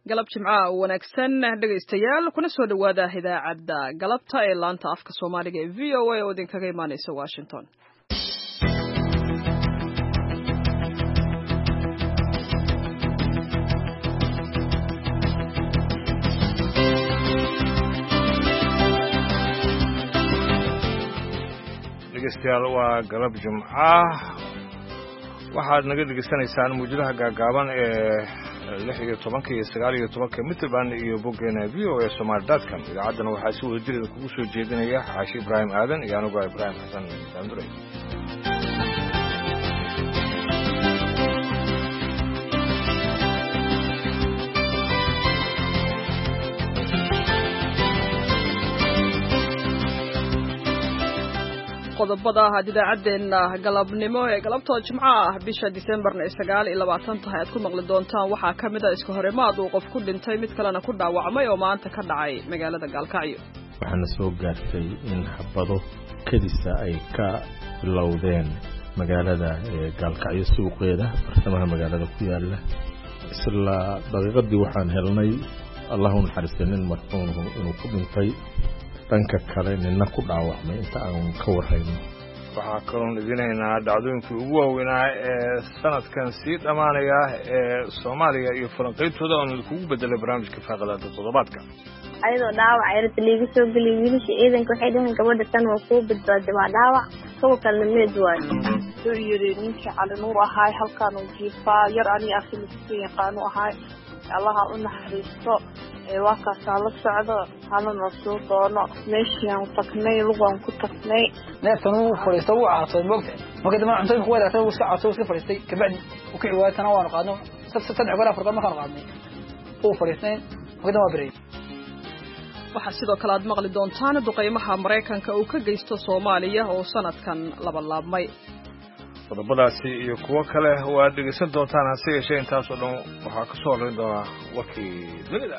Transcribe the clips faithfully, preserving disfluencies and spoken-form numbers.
galab jimcaha wanaagsan dhegaystayaal kuna soo dhawaada idaacadda galabta ee laanta afka Soomaaliga ee V O A oo idinkaga imaanaysa Washington. dhegaystayaal waa galab jimcaha waxaad naga dhegaysanaysaan muujadaha gaagaaban ee lix iyo tobanka iyo sagaal iyo tobanka mitrband iyo boggeena V O A Somali dot com idaacaddana waxaa si wada jir kugu soo jeedinaya Xaashi Ibraahim Aadan iyo anigu Ibraahim Xasan Daandure. qodobada ah idaacadeena galabnimo ee galabta jimcaha bisha December sagaal iyo labaatan tahay aad ku maqli doontaan waxaa kamid ah iska horimaad uu qof ku dhintay mid kalena ku dhaawacmay oo maanta ka dhacay magaalada Gaalkacyo. waxaana soo gaartay in xabado kadisa ay ka bilowdeen magaalada Gaalkacyo suuqeeda bartamaha magaalada ku yaala isla daqiiqadii waxaan helnay Allahu naxariisto nin marxuum inuu ku dhintay dhanka kale ninna ku dhaawacmay inta aan ka warhayno. waxaa kaloon idinaynaa dhacdooyinkii ugu waaweynaa ee sanadkan sii dhammaanaya ee Soomaaliya iyo falanqayntooda oo kugu bedelay barnaamijka faaqadaada toddobaadka. ayadoo dhaawac yarta liiga soo geliyay wiilasha ciidanka waxay dhaheen gabadha tan waa soo badbaaday waa dhaawac kuwa kalena meed waay soo yiri ninkii cali nuur ahaay halkaan uu jiifaa yar aniga akhriska yaqaanu ahaay allaha u naxariisto waa kaasaan la socdo halana soo doono meeshaan tagnay lugaan ku tagnay neeftan uu fariisto uu caatay moogta marka dama cuntada ku wadaagtay uu iska caatay iska fariistay kabacdi uu ka ciwaaytana waan qaadno saddex goor afar goor markaan qaadnay uu fariistay marka dama baray. waxaa sidoo kale aad maqli doontaan duqeymaha Mareykanka uu ka geysto Soomaaliya oo sanadkan laba laabmay. qodobadaasi iyo kuwo kale waa dhegaysan doontaan hase yeeshee intaas oo dhan waxaa ka soo horreyn doonaa warkii dunida.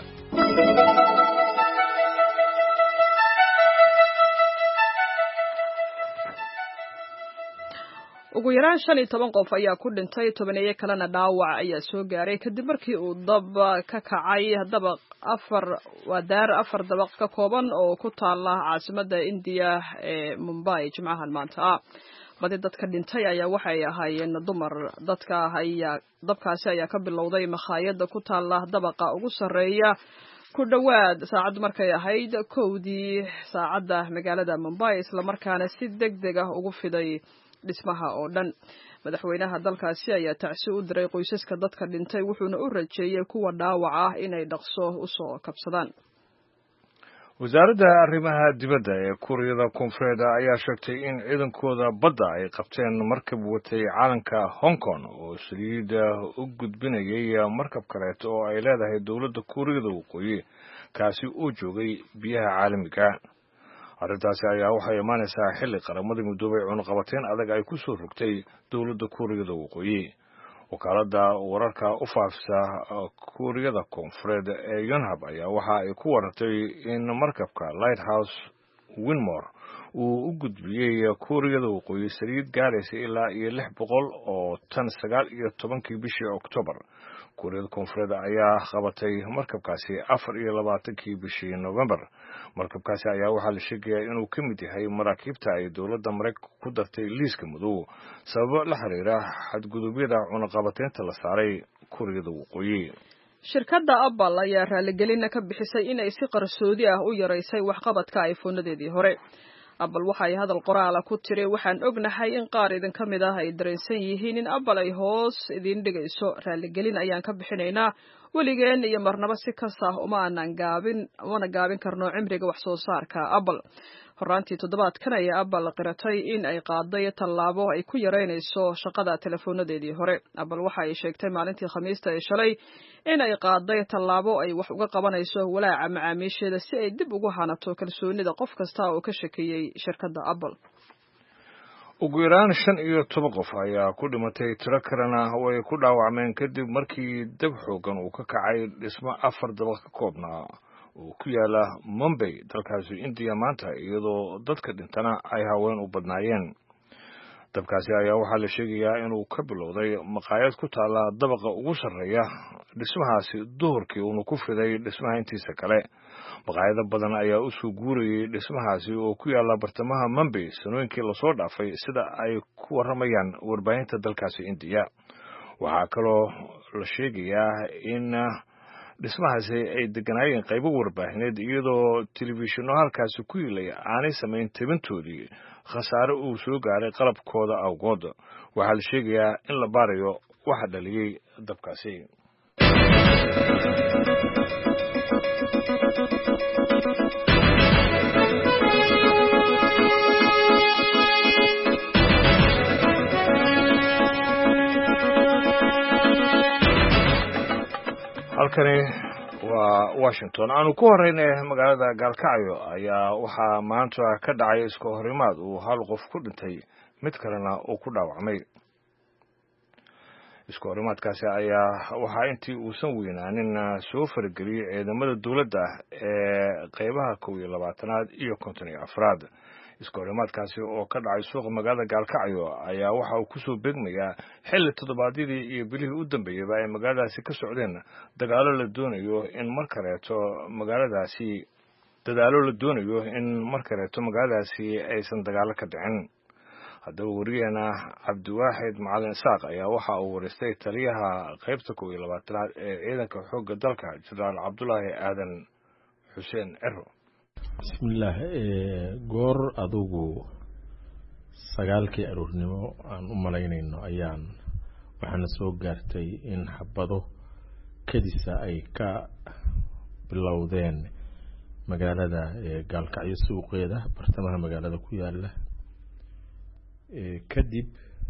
ugu yaraan shan iyo toban qof ayaa ku dhintay tobaneeyo kalena dhaawac ayaa soo gaaray kadib markii uu dab ka kacay dabaq afar waa daar afar dabaq ka kooban oo ku taala caasimadda India ee Mumbai jimcahan maanta ah. badi dadka dhintay ayaa waxay ahaayeen dumar. dadka ayaa dabkaasi ayaa ka bilowday makhaayadda ku taala dabaqa ugu sarreeya ku dhawaad saacad markay ahayd kowdii saacadda magaalada Mumbai isla markaana si degdeg ah ugu fiday dhismaha oo dhan. madaxweynaha dalkaasi ayaa tacsi u diray qoysaska dadka dhintay wuxuuna u rajeeyay kuwa dhaawac ah inay dhaqso u soo kabsadaan. wasaaradda arrimaha dibadda ee Kuuriyada Koonfureed ayaa sheegtay in ciidankooda badda ay qabteen markab watay calanka Hong Kong oo saliida u gudbinayay markab kaleeto oo ay leedahay dowladda Kuuriyada Waqooyi kaasi uu joogay biyaha caalamiga. arrintaasi ayaa waxay imaanaysaa xilli qaramada midoobay cunaqabateyn adag ay ku soo rogtay dowladda Kuuriyada Waqooyi. wakaaladda wararka u faafisa Kuuriyada Koonfureed ee Yonhap ayaa waxa ay ku warartay in markabka Lighthouse Winmore uu u gudbiyey Kuuriyada Waqooyi saliid gaaraysa ilaa iyo lix boqol oo tan sagaal iyo tobankii bishii Oktoobar. Kuuriyada Koonfureed ayaa qabatay markabkaasi afar iyo labaatankii bishii November. markabkaasi ayaa waxaa la sheegayaa inuu ka mid yahay maraakiibta ay dowladda Mareykanka ku dartay liiska madow sababo la xiriira xadgudubyada cunaqabateynta la saaray Kuuriyada Waqooyi. shirkadda Apple ayaa raaligelin ka bixisay in ay si qarsoodi ah u yareysay waxqabadka iPhone-adeedii hore. Apple waxa ay hadal qoraal ku tiri waxaan ognahay in qaar idin ka mid ah ay dareensan yihiin in Apple ay hoos idin dhigayso. raaligelin ayaan ka bixinaynaa waligeen iyo marnaba si kasta uma aanan gaabin wana gaabin karno cimriga wax soo saarka Apple. horaantii toddobaadkan ayaa Apple qiratay in ay qaaday tallaabo ay ku yareynayso shaqada telefoonadeedii hore. Apple waxa ay sheegtay maalintii Khamiista ee shalay in ay qaaday tallaabo ay wax uga qabanayso walaaca macaamiisheeda si ay dib ugu hanato kalsoonida qof kasta oo ka shakiyay shirkadda Apple. ugu yaraan shan iyo toban qof ayaa ku dhimatay tiro kalena way ku dhaawacmeen kadib markii dab xoogan uu ka kacay dhismo afar dabaq ka koobnaa oo ku yaala Mumbai dalkaasi India maanta iyadoo dadka dhintana ay haween u badnaayeen. dabkaasi ayaa waxaa la sheegayaa inuu ka bilowday maqaayad ku taala dabaqa ugu sarreeya dhismahaasi duhurkii uuna ku fiday dhismaha intiisa kale maqaayado badan ayaa u soo guurayay dhismahaasi oo ku yaala bartamaha Mumbai sanooyinkii lasoo dhaafay sida ay ku waramayaan warbaahinta dalkaasi India waxaa kaloo la sheegayaa in dhismahaasi ay deganaayeen qaybo warbaahineed iyadoo telefishinno halkaasi ku yilay aanay samayn tabintoodii khasaare uu soo gaaray qalabkooda awgood waxaa la sheegayaa in la baarayo waxa dhaliyay dabkaasi halkani waa Washington aanu ku horeynay magaalada Gaalkacyo ayaa waxaa maanta ka dhacay isku horimaad uu hal qof ku dhintay mid kalena uu ku dhaawacmay isku horimaadkaasi ayaa waxaa intii uusan weynaanin soo fargeliyay ciidamada dawladda ee qaybaha kow iyo labaatanaad iyo konton iyo afraad isku horimaadkaasi oo ka dhacay suuqa magaalada Gaalkacyo ayaa waxa uu ku soo beegmayaa xilli toddobaadyadii iyo bilihii u dambeeyay ay magaaladaasi ka socdeen dagaalo la doonayo in mar kaleeto magaaladaasi dadaalo la doonayo in mar kaleeto magaaladaasi aysan dagaalo ka dhicin haddaba wariyeena Cabdiwaaxid Macalin Isaaq ayaa waxa uu wareystay taliyaha qaybta kow iyo labaatanaad ee ciidanka xoogga dalka Jenaraal Cabdullaahi Aadan Xuseen Ciro bismillaah goor adugu sagaalkii aroornimo aan u malaynayno ayaan waxaana soo gaartay in xabado kadisa ay ka bilowdeen magaalada Gaalkacyo suuqeeda bartamaha magaalada ku yaala kadib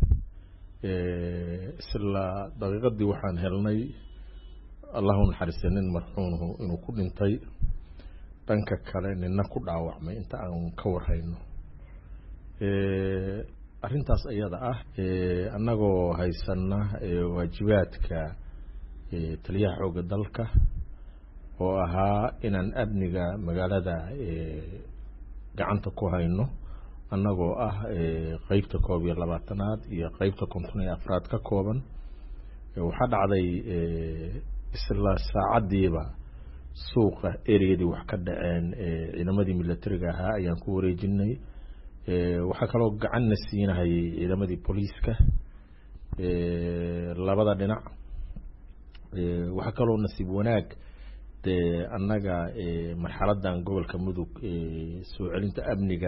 isla daqiiqadii waxaan helnay Allahu naxariisanin marxuumhu inuu ku dhintay dhanka kale nina ku dhaawacmay inta aan ka warayno ee arintaas ayada ah ee anagoo haysana waajibaadka ee taliyaha xoogga dalka oo ahaa inaan amniga magaalada ee gacanta ku hayno anagoo ah ee qaybta koob iyo labaatanaad iyo qaybta konton iyo afraad ka kooban waxa dhacday ee isla saacadiiba suuqa ereyadii wax ka dhaceen ee ciidamadii militariga ahaa ayaan ku wareejinay ee waxa kale oo gacan na siinahay ciidamadii booliiska ee labada dhinac ee waxa kale oo nasiib wanaag de annaga ee marxaladan gobolka mudug ee soo celinta amniga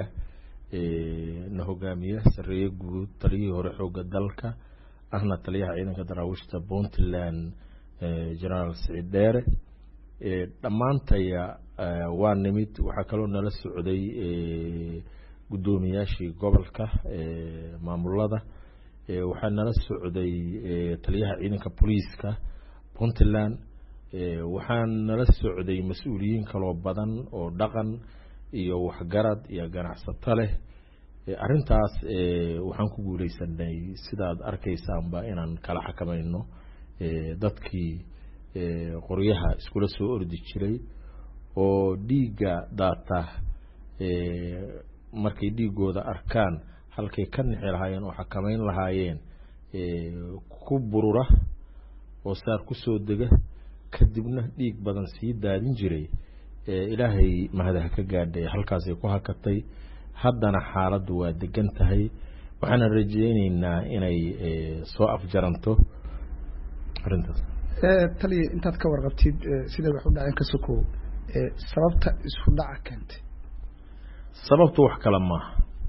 ee na hogaamiya sareeyo guud taliyihii hore xoogga dalka ahna taliyaha ciidanka daraawishta Puntland ee General Saciid Dheere ee dhamaantaya waa nimid waxa kale oo nala socday ee gudoomiyaashii gobolka ee maamulada ee waxa nala socday ee taliyaha ciidanka booliiska Puntland ee waxa nala socday mas'uuliyiin kale badan oo dhaqan iyo waxgarad iyo ganacsato leh ee arintaas ee waxaan ku guuleysanay sidaad arkaysaanba inaan kala xakamayno ee dadkii ee qoryaha iskula soo ordi jiray oo dhiiga daata ee markay dhiigooda arkaan halkay ka nixi lahaayeen oo xakamayn lahaayeen ee ku burura oo saar ku soo dega kadibna dhiig badan sii daadin jiray ee ilaahay mahadaha ka gaadhay halkaas ay ku hakatay haddana xaaladdu waa degan tahay waxaan rajaynaynaa inay soo afjaranto arintaas ee tali intaad ka warqabtid sida wax u dhaceen ka sokow ee sababta isku dhaca keentay sababtu wax kala ma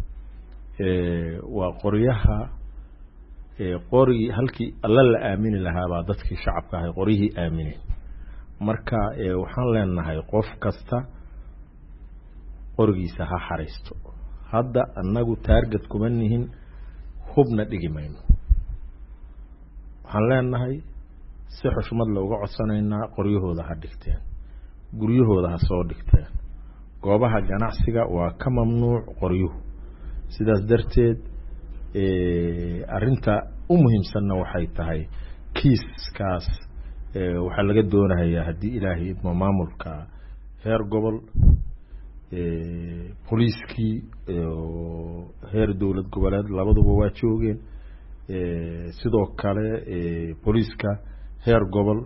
ee waa qoryaha ee qori halkii alla la aamini lahaa baa dadkii shacabka ahay qoriyihii aamineen marka ee waxaan leenahay qof kasta qorigiisa ha xariisto hadda annagu target kuma nihin hubna dhigi mayno waxaan leenahay si xushmad leh uga codsanaynaa qoryahooda ha dhigteen guryahooda ha soo dhigteen goobaha ganacsiga waa ka mamnuuc qoryuhu sidaas darteed ee arinta u muhiimsanna waxay tahay kiiskaas ee waxa laga doonayaa hadii ilaahay idmo maamulka heer gobol booliiskii heer dowlad goboleed labaduba waa joogeen sidoo kale booliiska heer gobol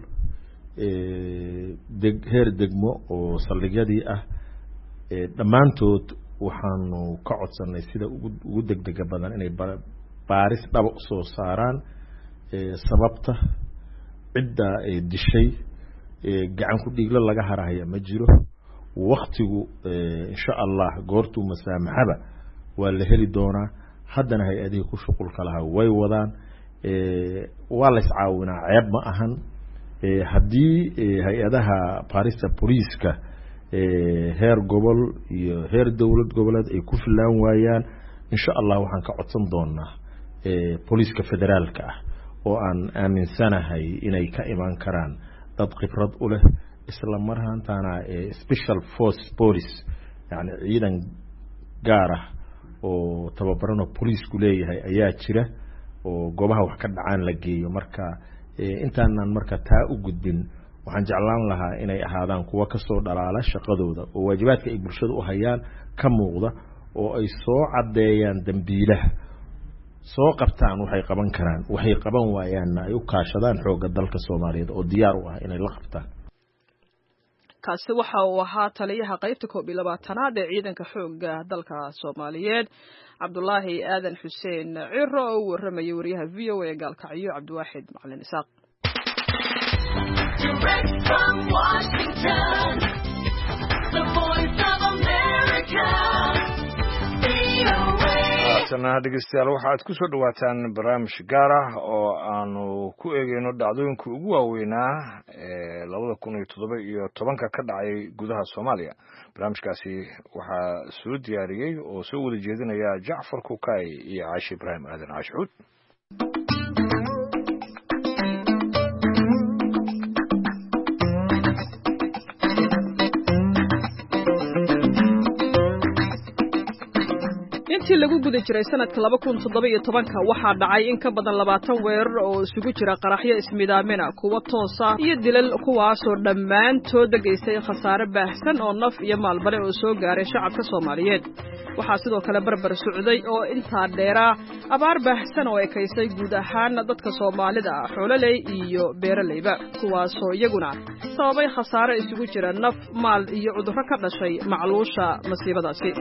heer degmo oo saldhigyadii ah dhammaantood waxaanu ka codsanay sida ugu degdega badan inay baaris dhaba usoo saaraan sababta cidda dishay gacan ku dhiigla laga harahaya ma jiro waqtigu insha Allah goortu masaamaxaba waa la heli doonaa haddana hay-adihii ku shuqulka lahaa way wadaan waa la iscaawinaa ceeb ma ahan haddii hay-adaha baarista booliiska heer gobol iyo heer dowlad goboleed ay ku filaan waayaan insha Allah waxaan ka codsan doonaa booliiska federaalka ah oo aan aaminsanahay inay ka iman karaan dad khibrad u leh isla marhaantana special force police yani ciidan gaar ah oo tababarano booliisku leeyahay ayaa jira oo goobaha wax ka dhacaan la geeyo marka intaanan marka taa u gudbin waxaan jeclaan lahaa inay ahaadaan kuwa ka soo dhalaala shaqadooda oo waajibaadka ay bulshada u hayaan ka muuqda oo ay soo cadeeyaan dambiilaha soo qabtaan waxay qaban karaan waxay qaban waayaanna ay u kaashadaan xoogga dalka Soomaaliyeed oo diyaar u ah inay la qabtaan kaasi waxa uu ahaa taliyaha qaybta koob iyo labaatanaad ee ciidanka xoogga dalka Soomaaliyeed Cabdullaahi Aadan Xuseen Ciro oo warramay wariyaha V O A Gaalkacyo Cabdiwaaxid Macalin Isaaq Direct from Washington, the voice of America, V O A. Haatana dhegeystayaal waxaad ku soo dhawaataan barnaamij gaar ah oo aanu ku eegayno dhacdooyinka ugu waaweynaa ee labada kun iyo toddoba iyo tobanka ka dhacay gudaha Soomaaliya. Barnaamijkaasi waxaa soo diyaariyay oo soo wada jeedinaya Jacfar Kukay iyo Caashi Ibraahim Aadan Caashuud. intii lagu guda jiray sanadka laba kun iyo toddoba iyo tobanka waxaa dhacay in ka badan labaatan weerar oo isugu jira qaraxyo ismidaamina kuwa toos ah iyo dilal kuwaasoo dhammaantood geystay khasaare baahsan oo naf iyo maalbale oo soo gaaray shacabka Soomaaliyeed waxaa sidoo kale barbar socday oo intaa dheeraa abaar baahsan oo ekaysay guud ahaan dadka Soomaalida xoololey iyo beeraleyba kuwaasoo iyaguna sababay khasaare isugu jira naf maal iyo cudurro ka dhashay macluusha masiibadaasi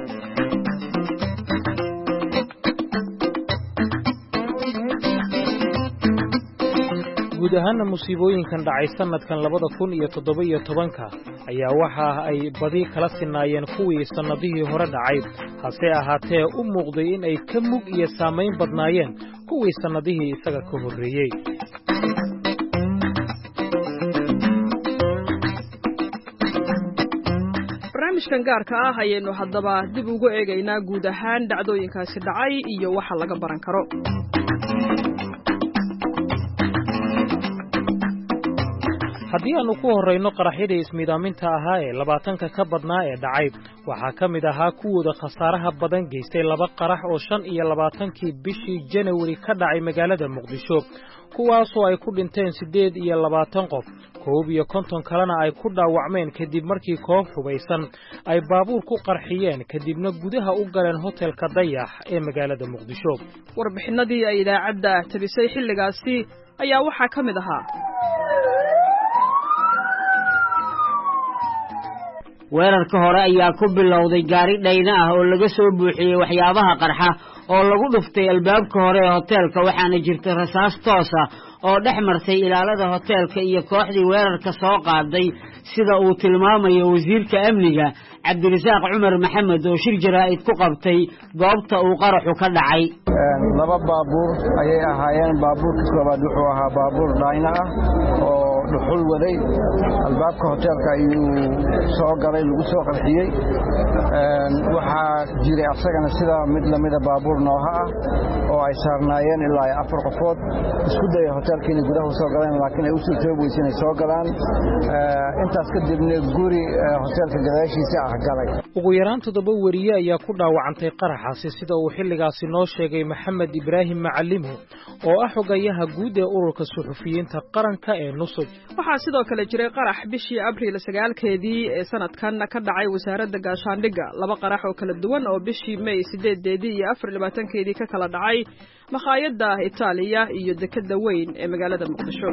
guud ahaan musiibooyinkan dhacay sanadkan labada kun iyo toddoba iyo tobanka ayaa waxa ay badi kala sinaayeen kuwii sanadihii hore dhacay hase ahaatee u muuqday in ay ka mug iyo saameyn badnaayeen kuwii sanadihii isaga ka horreeyey barnaamijkan gaarka ah ayaynu haddaba dib ugu eegaynaa guud ahaan dhacdooyinkaasi dhacay iyo waxa laga baran karo haddii aanu ku horrayno qaraxyadii ismiidaaminta ahaa ee labaatanka ka badnaa ee dhacay waxaa ka mid ahaa kuwooda khasaaraha badan geystay laba qarax oo shan iyo labaatankii bishii janawari ka dhacay magaalada muqdisho kuwaasoo ay ku dhinteen siddeed iyo labaatan qof koob iyo konton kalena ay ku dhaawacmeen kadib markii koox hubaysan ay baabuur ku qarxiyeen kadibna gudaha u galeen hotelka Dayax ee magaalada muqdisho warbixinadii ay idaacadda tabisay xilligaasi ayaa waxaa ka mid ahaa weerarka hore ayaa ku bilowday gaari dhayna ah oo laga soo buuxiyey waxyaabaha qarxa oo lagu dhuftay albaabka hore ee hoteelka waxaana jirta rasaas toos ah oo dhex martay ilaalada hoteelka iyo kooxdii weerarka soo qaaday sida uu tilmaamayo wasiirka amniga Cabdirasaaq Cumar Maxamed oo shir jaraa'id ku qabtay goobta uu qaraxu ka dhacay laba baabuur ayay ahaayeen baabuurka koobaad wuxuu ahaa baabuur dhayna ah oo dhuxul waday albaabka hoteelka ayuu soo galay lagu soo qarxiyey waxaa jiray asagana sida mid lamida baabuur nooha ah oo ay saarnaayeen ilaa afar qofood isku dayay hoteelka inay gudaha soo galeen laakiin ay u suurtoobi weysay inay soo galaan intaas kadibna guri hoteelka gadaashiisa ah galay. ugu yaraan toddoba wariye ayaa ku dhaawacantay qaraxaasi sida uu xilligaasi noo sheegay Maxamed Ibraahim Macalimo oo ah xogayaha guud ee ururka suxufiyiinta qaranka ee Nusaj. waxaa sidoo kale jiray qarax bishii Abriil sagaalkeedii ee sanadkan ka dhacay wasaaradda gaashaandhigga laba qarax oo kala duwan oo bishii May sideedeedii iyo afar iyo labaatankeedii ka kala dhacay makhaayadda Itaaliya iyo dekada weyn ee magaalada Muqdisho.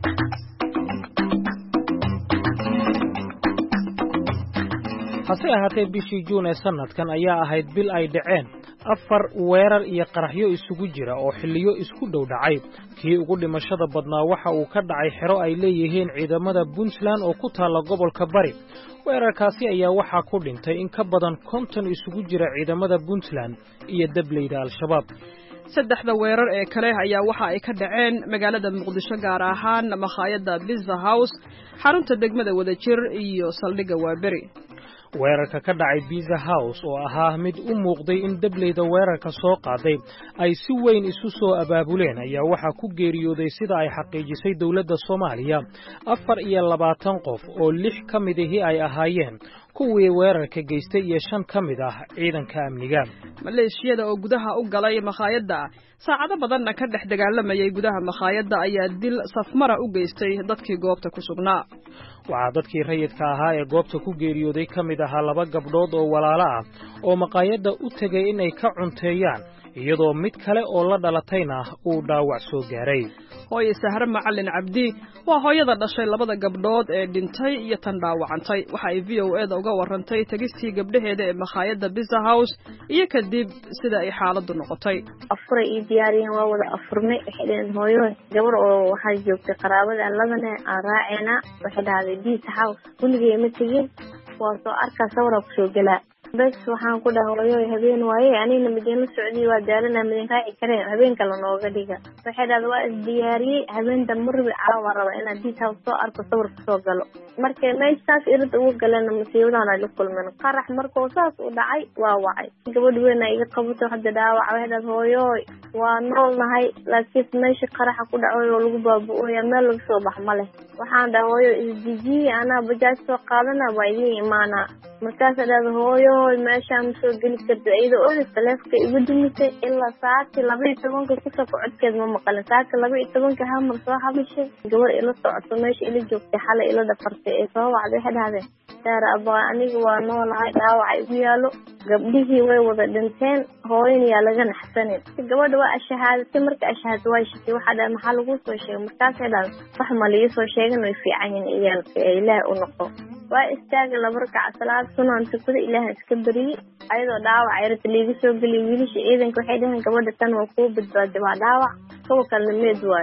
hase ahaatee bishii Juun ee sanadkan ayaa ahayd bil ay dhaceen afar weerar iyo qaraxyo isugu jira oo xilliyo isku dhow dhacay. kii ugu dhimashada badnaa waxa uu ka dhacay xero ay leeyihiin ciidamada Puntland oo ku taala gobolka Bari. weerarkaasi ayaa waxaa ku dhintay in ka badan konton isugu jira ciidamada Puntland iyo dableyda Al-Shabaab. saddexda weerar ee kale ayaa waxa ay ka dhaceen magaalada Muqdisho gaar ahaan makhaayadda Pizza House, xarunta degmada Wadajir iyo saldhigga Waaberi. weerarka ka dhacay Pizza House oo ahaa mid u muuqday in dableyda weerarka soo qaaday ay si weyn isu soo abaabuleen ayaa waxa ku geeriyooday sida ay xaqiijisay dawladda Soomaaliya afar iyo labaatan qof oo lix ka mid ah ay ahaayeen kuwii weerarka geystay iyo shan ka mid ah ciidanka amniga. maleeshiyada oo gudaha u galay makhaayadda saacado badanna ka dhex dagaalamayay gudaha makhaayadda ayaa dil safmara u geystay dadkii goobta ku sugnaa. waxaa dadkii rayidka ahaa ee goobta ku geeriyooday ka mid ahaa laba gabdhood oo walaalo ah oo makhaayadda u tegay inay ka cunteeyaan iyadoo mid kale oo la dhalatayna uu dhaawac soo gaaray. hooyo Sahra Macalin Cabdi waa hooyada dhashay labada gabdhood ee dhintay iyo tan dhaawacantay. waxa ay V O A da uga warantay tagistii gabdhaheeda ee makhaayadda Pizza House iyo kadib sida ay xaaladdu noqotay. afur iyo diyaariyeen waa wada afurmay xidhan hooyo gabar oo waxa joogtay qaraabada labana aan raacayna waxa dhahday Pizza House kuligii ma tagin waa soo arkaa sawirka ku soo galaa bas waxaan ku dhahay habeen waaye anina midina Saudi waa daalana midin raaci kareen habeen kale nooga dhiga waxa dhahday waa isdiyaariyay habeen dambe caawa raba in aan Pizza House soo arko sawirka soo galo markay meeshaas irid ugu galeen musiibadana la kulmeen qarax markoo saas u dhacay waa wacay gabadh weyn ay iga qabato hadda dhaawac waxa hooyo waa noolnahay laakiin meesha qaraxa ku dhacay oo lagu baabu'ay meel laga soo bax ma leh waxaan dhahay hooyo isdiji ana bajaaj soo qaadana waa idin imaana markaas dhahday hooyo meeshaan soo gali kartay iyadoo oo taleefka igu dumisay ilaa saacadii laba iyo tobanka ku soo codkeed ma maqalin saacadii laba iyo tobanka hamar soo habishay gabar ila socoto meesha ila joogtay xalay ila dhafartay ee soo wacday waxa dhahday saara abaa aniga waa noolahay dhaawac igu yaalo gabdhihii way wada dhinteen hooyaniya laga naxsanin gabadha waa ashahaadatay marka ashahaad waa shaqay waxa dhahay maxaa lagu soo sheegay markaas ay dhahay wax ma liiga soo sheegan way fiican yihiin iyaalka ee ilaahay u noqo waa istaag laba rakac salaad sunan tukada ilaahay iska bariye ayadoo dhaawac ay rabtay liiga soo galay wiilasha ciidanka waxay dhahan gabadha tan waa ku badbaaday waa dhaawac kuwa kale meed waa.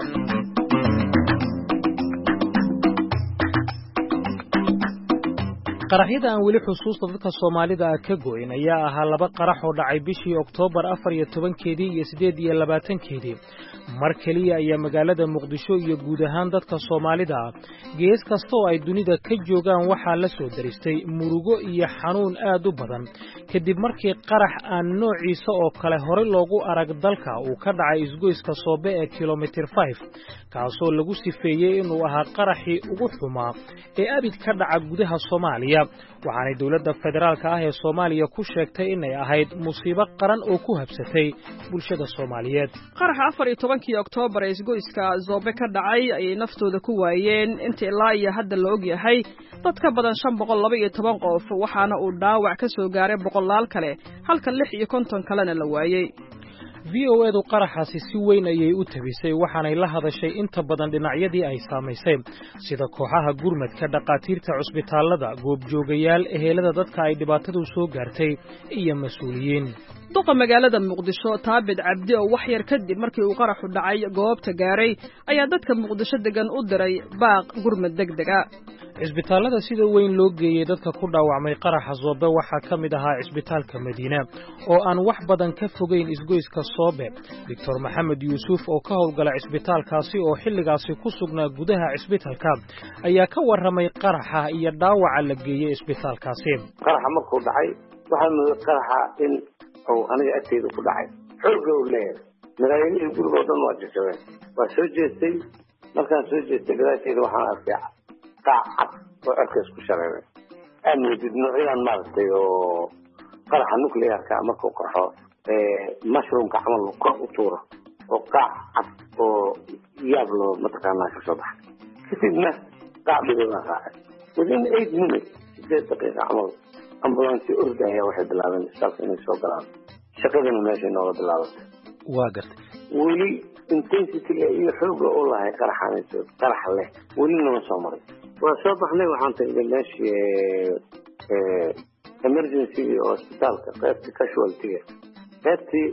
qaraxyada aan weli xusuusta dadka Soomaalida ah ka go'in ayaa ahaa laba qarax oo dhacay bishii Oktoobar afar iyo tobankeedii iyo siddeed iyo labaatankeedii mar kaliya ayaa magaalada Muqdisho iyo guud ahaan dadka Soomaalida ah gees kasta oo ay dunida ka joogaan waxaa la soo daristay murugo iyo xanuun aad u badan kadib markii qarax aan noociisa oo kale hore loogu arag dalka uu ka dhacay isgoyska Soobe ee kilomitir five kaasoo lagu sifeeyay inuu ahaa qaraxii ugu xumaa ee abid ka dhaca gudaha Soomaaliya waxaanay dawladda federaalka ah ee Soomaaliya ku sheegtay inay ahayd musiibo qaran oo ku habsatay bulshada Soomaaliyeed. qaraxa afar iyo tobankii Oktoobar ee isgoyska Soobe ka dhacay ayay naftooda ku waayeen inta ilaa iyo hadda la og yahay dad ka badan shan boqol laba iyo toban qof waxaana uu dhaawac ka soo gaaray boqolaal kale halka lix iyo konton kalena la waayay. V O A du qaraxaasi si weyn ayay u tabisay waxaanay la hadashay inta badan dhinacyadii ay saamaysay sida kooxaha gurmadka dhaqaatiirta cusbitaalada goobjoogayaal ehelada dadka ay dhibaatadu soo gaartay iyo mas'uuliyiin. duqa magaalada Muqdisho Taabid Cabdi oo wax yar kadib markii uu qaraxu dhacay goobta gaaray ayaa dadka Muqdisho degan u diray baaq gurmad degdeg ah. cisbitaalada sida weyn loo geeyay dadka ku dhaawacmay qaraxa Soobe waxaa ka mid ahaa cisbitaalka Madiina oo aan wax badan ka fogeyn isgoyska Soobe. Doctor Maxamed Yuusuf oo ka howlgala cisbitaalkaasi oo xilligaasi ku sugnaa gudaha cisbitaalka ayaa ka warramay qaraxa iyo dhaawaca la geeyay cisbitaalkaasi. qaraxa markuu dhacay waxaan noo qaraxa in oo aniga agteeda ku dhacay xoog oo leeyahay magaalada gurigoodan waa jajabeen waa soo jeestay markaan soo jeestay gadaasheeda waxaan arkay qaacad oo arkaas ku shareeray aan wadid noocyaan maaragtay oo qaraxa nuclearka markuu qarxo mushroomka camal kor u tuuro oo qaac cad oo yaab loo mataqaanaa ka soo baxay kadibna qaac dhibaa raacay within eight minutes sideed daqiiqa camal ambulance ordaya waxay bilaabeen isbitaalka inay soo galaan shaqadana meeshay nooga bilaabatay waa gartay weli intensity-ga iyo xooga oo lahay qaraxanayso qarax leh weli nama soo maray waa soo baxnay waxaan tagnay meeshii emergency hospitaalka qaybta casualty-ga qaybtii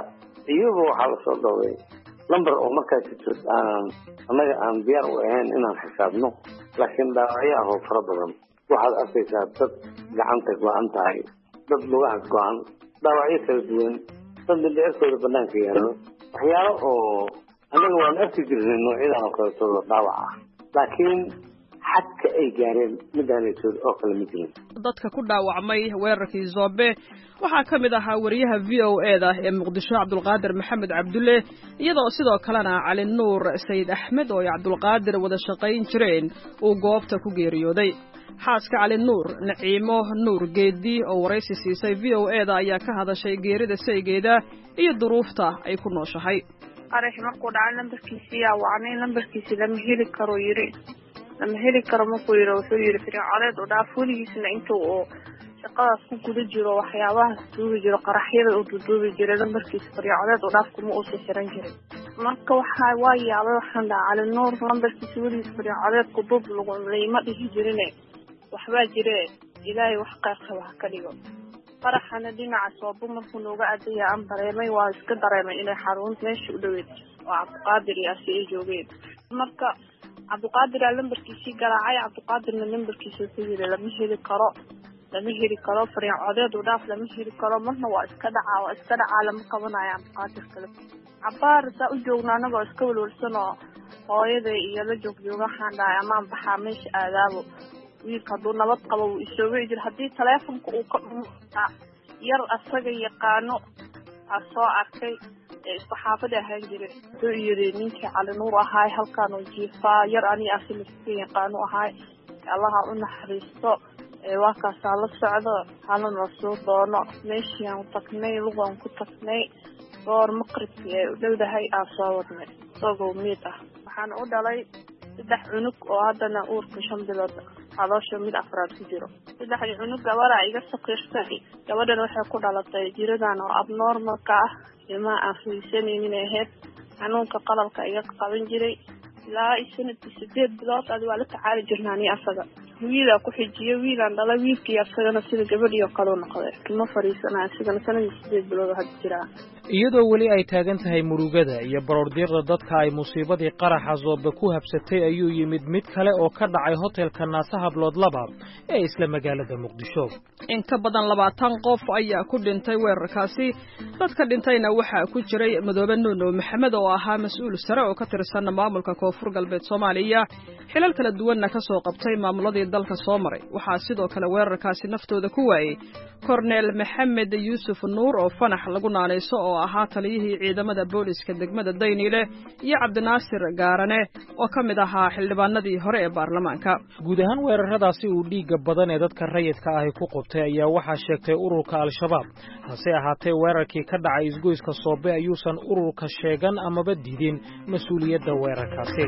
iyagoo waxaa lasoo dhoway lamber oo markaas aan annaga aan diyaar u ahayn inaan xisaabno laakiin dhaawacyo ah oo fara badan waxaad arkaysaa dad gacanta go-an tahay dad lugaha go-an dhaawacyo kala duwan dad mindhicirkooda banaanka yaallo waxyaalo oo annaga waan arki jirnay noocyadan oo kaleetooda dhaawac ah laakiin xadka ay gaareen midaanaysood oo kale ma jirin dadka ku dhaawacmay weerarkii Zobe waxaa ka mid ahaa wariyaha V O A da ee Muqdisho Cabdulqaadir Maxamed Cabdulle iyadoo sidoo kalena Cali Nuur Sayid Axmed oo Cabdulqaadir wada shaqayn jireen uu goobta ku geeriyooday xaaska Cali Nuur Naciimo Nuur Geedi oo waraysi siisay V O A da ayaa ka hadashay geerida saygeeda iyo duruufta ay ku nooshahay qarax markuu dhacay lambarkiisii yaa wacnay lambarkiisii lama heli karo yiri lama heli karo markuu yiri wuxuu yiri fircoleed oo dhaaf weligiisna intuu oo shaqadaas ku guda jiro waxyaabaha duubi jiro qaraxyada uu duubi jiray lambarkiisa fircoleed oo dhaaf kuma uu xiran jiray marka waxa waa yaabay waxaan Cali Nuur lambarkiisa weligiis fircoleed ku dub lagu leeyma dhihi jirine waxba jire ilaahay wax qaar wax ka dhigo faraxana dhinaca soo markuu nooga adeeya aan dareemay waa iska dareemay inay xarun meesha u dhaweyd oo Cabdiqaadir iyo asii joogeen marka Cabdiqaadir lambarkiisii garaacay Cabdiqaadirna lambarkiisa ku yiri lama heli karo lama heli karo fircoleed oo dhaaf lama heli karo marna waa iska dhacaa waa iska dhacaa lama qabanayo Cabdiqaadir kale cabaar saa u joognaana waa iska walwalsano hooyada iyo la joog jooga xandaay ama baxaa meesha aadaabo wiilka duu nabad qabo uu isoo weejir hadii teleefanka uu ka dhunta yar asaga yaqaano asoo arkay isku xaafada ahaan jiray soo yiri ninkii Cali Nuur ahaa halkaan oo jiifa yar ani asii iska yaqaano ahaa Allah u naxariisto ee waa ka sala socdo halan rasuul doono meeshii aan tagnay lugan ku tagnay door maqribki ee u dhowdahay asoo wadnay soo mid ah waxaan u dhalay saddex cunug oo haddana uurka shan bilood caloosha mid afraad ku jiro saddex cunug gabar ay iga saqiirtay gabadhan waxay ku dhalatay jiradan oo abnormalka ah ilma afiisanaynin ahayd xanuunka qalalka iga qaban jiray ilaa sanadkii sideed bilood aad waa la tacaali jirnaani asaga wiila ku xijiyo wiilan dhala wiilkii asagana sida gabadhiyo kale noqday kuma fariisanaa sidana sanadkii sideed bilood had jira iyadoo weli ay taagan tahay murugada iyo baroordiiqda dadka ay musiibadii qaraxa Zobe ku habsatay ayuu yimid mid kale oo ka dhacay hotelka Naasa Hablood laba ee isla magaalada Muqdisho in ka badan labaatan qof ayaa ku dhintay weerarkaasi dadka dhintayna waxa ku jiray Madoobe Nuuno Maxamed oo ahaa mas'uul sare oo ka tirsan maamulka Koonfur Galbeed Soomaaliya xilal kala duwan ka soo qabtay maamuladii dalka soo maray waxa sidoo kale weerarkaasi naftooda ku waayay Cornel Maxamed Yuusuf Nuur oo fanax lagu naanayso oo ahaa taliyihii ciidamada booliska degmada Daynile iyo Cabdinaasir Gaarane oo kamid ahaa xildhibaanadii hore ee baarlamaanka guud ahaan weeraradaasi uu dhiiga badan ee dadka rayidka ah ku qabtay ayaa waxa sheegtay ururka Al-Shabaab hase ahaatee weerarkii ka dhacay isgoyska Zobe ayuusan ururka sheegan amaba diidin mas'uuliyadda weerarkaasi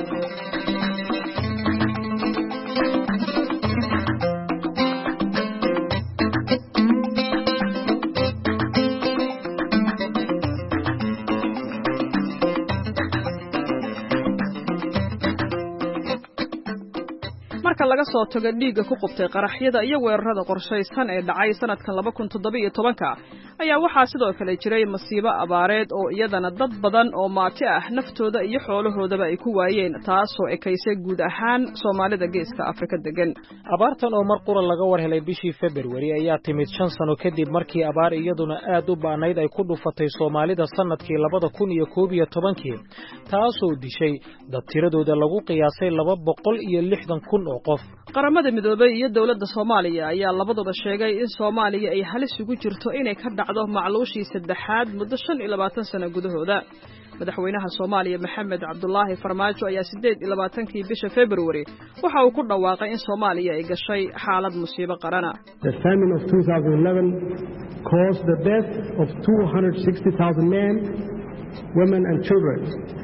marka laga soo tago dhiiga ku qubtay qaraxyada iyo weerarada qorshaysan ee dhacay sanadkan laba kun toddoba iyo toban ayaa waxaa sidoo kale jiray masiibo abaareed oo iyadana dad badan oo maati ah naftooda iyo xoolahoodaba ay ku waayeen taasoo ekaysay guud ahaan Soomaalida geeska Afrika degan abaartan oo mar qura laga war helay bishii February ayaa timid shan sano kadib markii abaar iyaduna aad u baanayd ay ku dhufatay Soomaalida sanadkii laba kun iyo koob iyo toban taasoo dishay dad tiradooda lagu qiyaasay laba boqol iyo lixdan kun oo qof qaramada midoobay iyo dawladda Soomaaliya ayaa labadaba sheegay in Soomaaliya ay halis ugu jirto inay ka dhacdo macluushii saddexaad muddo shan iyo labaatan sano gudahooda madaxweynaha Soomaaliya Maxamed Cabdullaahi Farmaajo ayaa sideed iyo labaatankii bisha February waxa uu ku dhawaaqay in Soomaaliya ay gashay xaalad musiibo qarana. The famine of two thousand eleven caused the death of two hundred sixty thousand men, women and children.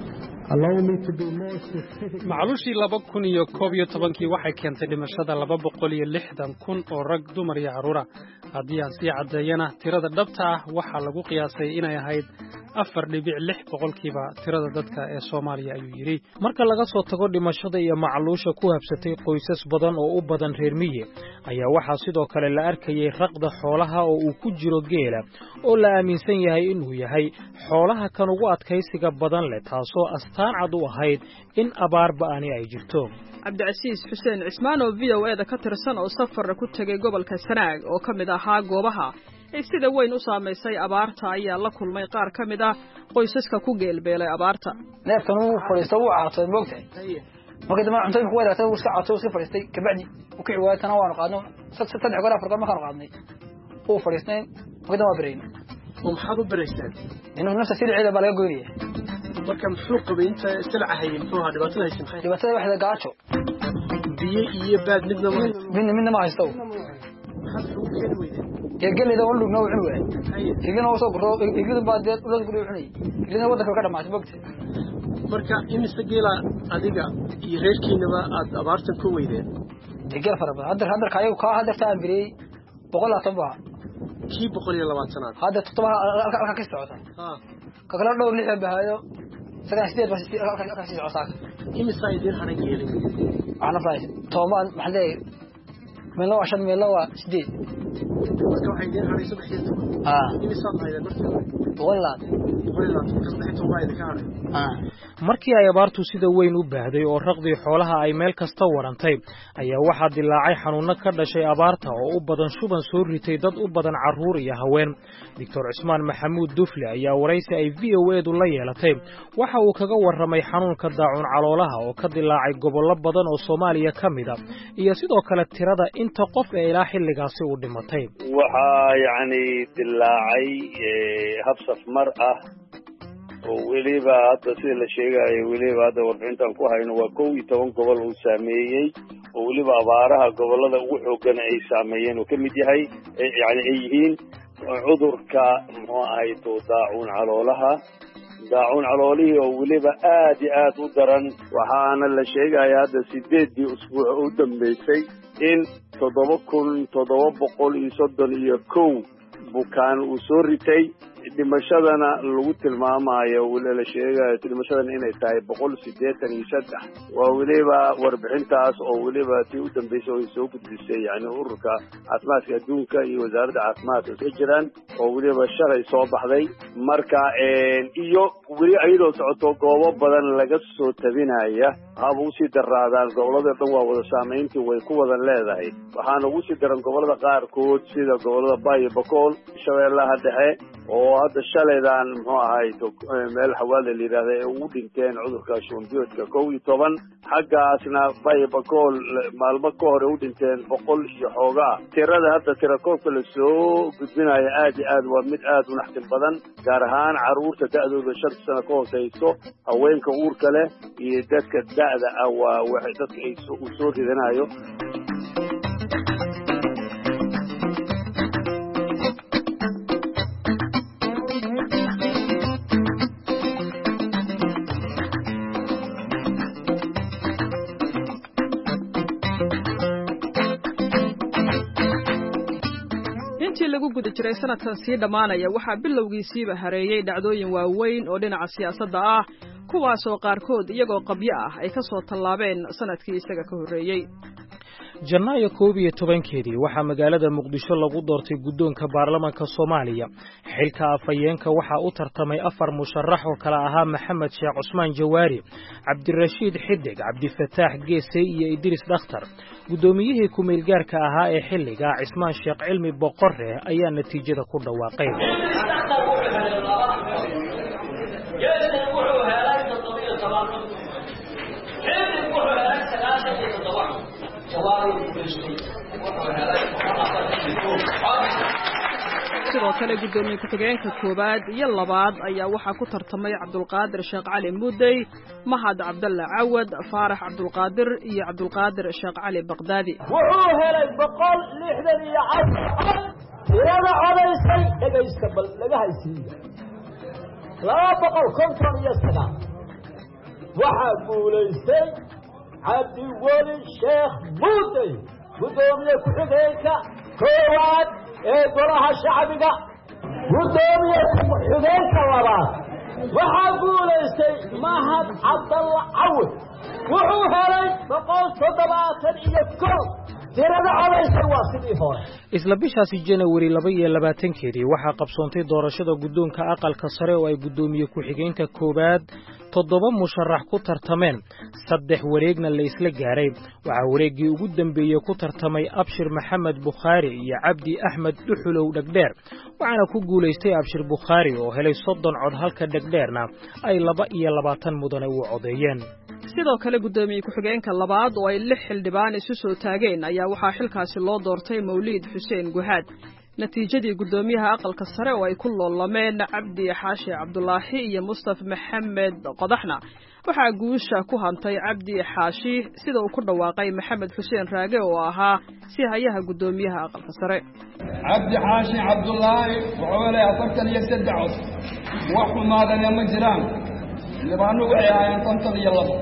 macluushii laba kun iyo koob iyo tobankii waxay keentay dhimashada laba boqol iyo lixdan kun oo rag dumar iyo carruura. haddii aan sii caddeeyana tirada dhabta ah waxaa lagu qiyaasay inay ahayd afar dhibic lix boqolkiiba tirada dadka ee Soomaaliya ayuu yiri. marka laga soo tago dhimashada iyo macluusha ku habsatay qoysas badan oo u badan reer miyi ayaa waxaa sidoo kale la arkayay raqda xoolaha oo uu ku jiro geela oo la aaminsan yahay inuu yahay xoolaha kan ugu adkaysiga badan leh taasoo astaan cad u ahayd in abaar ba'ani ay jirto. Cabdicasiis Xuseen Cismaan oo V O A da ka tirsan oo safar ku tagay gobolka Sanaag oo kamid ahaa goobaha ay sida weyn u saameysay abaarta ayaa la kulmay qaar kamid ah qoysaska ku geelbeelay abaarta. neefkan uu fariisto uu caatay moogtay markii dama cuntay ku wadaagtay uu iska caatay uu iska fariistay kabacdi uu kici waaytana waanu qaadno saddex goor afar goor ma kan qaadnay uu fariistay markii dama bareeyay oo maxaad u bareysteen inuu nafta silciida baa laga goynaya marka muxuu qabay inta silcahay muxuu ahaa dhibaatada haysan maxay dhibaatada waxda gaajo biyo iyo baad midna ma midna midna ma haysto maxaad u keen weeyday eegalida oo lugna wuxuu weeyay eegina oo soo guro eegida baad dad loo guro wuxuu eegina wadanka ka dhamaatay bogta marka imisa geela adiga iyo reerkiinaba aad abaartan ku weydeen eegal faraba hadda hadda kaayo ka hadda taan birey boqol iyo toban kii boqol iyo labaatan hadda todoba halka ka socota ha ka kala dhowr lix bahayo sagan sideed bas ka sii socota imisa idin hanan geelay ana faay tooman maxay meelo ashan meelo waa sideed marka waxay idin hanan saddex iyo toban ah imisa haydan markii boqolaad boqolaad saddex iyo toban ay ka haray ah markii ay abaartu sida weyn u baahday oo raqdii xoolaha ay meel kasta warantay ayaa waxa dilaacay xanuuno ka dhashay abaarta oo u badan shuban soo ritay dad u badan carruur iyo haween. Doctor Cismaan Maxamuud Dufle ayaa waraysi ay V O A du la yeelatay waxa uu kaga warramay xanuunka daacun caloolaha oo ka dilaacay gobollo badan oo Soomaaliya ka mid ah iyo sidoo kale tirada inta qof ee ilaa xilligaasi u dhimatay. waxa yaani dilaacay habsaf mar ah oo weliba hadda sida la sheegayo weliba hadda warbixintan ku hayno waa kow iyo toban gobol uu saameeyey oo weliba abaaraha gobolada ugu xooggan ay saameeyeen oo ka mid yahay yani ay yihiin cudurka muxuu ahay daacun caloolaha daacun caloolihii oo weliba aad iyo aad u daran waxaana la sheegaya hadda sideedii usbuuc u dambeysay in toddoba kun toddoba boqol iyo soddon iyo kow bukaan uu soo ritay dhimashadana lagu tilmaamayo wala la sheegayo dhimashadana inay tahay boqol sideetan iyo saddex waa weliba warbixintaas oo weliba tii u dambeysay oo soo gudbisay yani ururka caafimaadka adduunka iyo wasaaradda caafimaadka ka jiraan oo weliba shalay soo baxday marka iyo weli ayadoo socoto goobo badan laga soo tabinaya haba usii daraadaan gobolada dhan waa wada saamayntii way ku wada leedahay waxaana ugu sii daran gobolada qaarkood sida gobolada Bay iyo Bakool Shabeellaha Dhexe oo hadda shalaydan muxuu ahay meel xawaale la yiraahdo ee ugu dhinteen cudurka shubanbiyoodka kow iyo toban xaggaasna Bay iyo Bakool maalmo ka hor u dhinteen boqol iyo xoogaa tirada hadda tira koobka la soo gudbinayo aad iyo aad waa mid aad u naxdin badan gaar ahaan carruurta da'dooda shan sano ka hooseyso haweenka uurka leh iyo dadka da'da ah waa waxay dadka ay soo ridanayo. lagu guda jiray sanadkan sii dhamaanaya waxa bilowgiisiiba hareeyay dhacdooyin waaweyn oo dhinaca siyaasadda ah kuwaas oo qaarkood iyagoo qabyo ah ay ka soo tallaabeen sanadkii isaga ka horreeyay. janaayo koob iyo tobankeedii waxaa magaalada Muqdisho lagu doortay guddoonka baarlamaanka Soomaaliya. xilka afayeenka waxaa u tartamay afar musharax oo kala ahaa Maxamed Sheekh Cusmaan Jawaari, Cabdirashiid Xidig, Cabdifataax Geesay iyo Idris Dhakhtar. guddoomiyihii ku meel gaarka ahaa ee xilliga Cismaan Sheekh Cilmi Boqorre ayaa natiijada ku dhawaaqay. sidoo kale gudoomiye ku-xigeenka koowaad iyo labaad ayaa waxaa ku tartamay cabdulqaadir sheekh cali mudey mahad cabdalla cawad faarax cabdulqaadir iyo cabdulqaadir sheekh cali baqdaadi wuxuu helay boqol lixdan iyo afar tirada codaysay dhegaysta bal laga haysiiya laba boqol konton iyo sagaal waxaa guulaystay cabdiweli sheekh mudey gudoomiye ku-xigeenka koowaad ee golaha shacbiga gudoomiye ku-xigeenka labaad waxaa guulaystay mahad cabdalla cawad wuxuu helay boqol toddobaatan iyo kow tirada codaysay waa sidii hore isla bishaasi janawari laba iyo labaatankeedii waxaa qabsoontay doorashada guddoonka aqalka sare oo ay guddoomiye ku-xigeenka koowaad toddoba musharax ku tartameen saddex wareegna la isla gaaray waxaa wareeggii ugu dambeeyey ku tartamay abshir maxamed bukhaari iyo cabdi axmed dhuxulow dhegdheer waxaana ku guulaystay abshir bukhaari oo helay soddon cod halka dhegdheerna ay laba iyo labaatan mudane u codeeyeen sidoo kale gudoomiye ku-xigeenka labaad oo ay lix xildhibaan isu soo taageen ayaa waxaa xilkaasi loo doortay mawliid xuseen guhaad natiijadii gudoomiyaha aqalka sare oo ay ku loolameen cabdi xaashi cabdulaahi iyo mustaf maxamed qodaxna waxaa guusha ku hantay cabdi xaashi sida uu ku dhawaaqay maxamed xuseen raage oo ahaa si hayaha gudoomiyaha aqalka sare cabdi xaashi cabdulaahi wuxuu helay afartan iyo saddex cod wax xumaadana ma jiraan xildhibaanu waxay ahaayeen konton iyo labo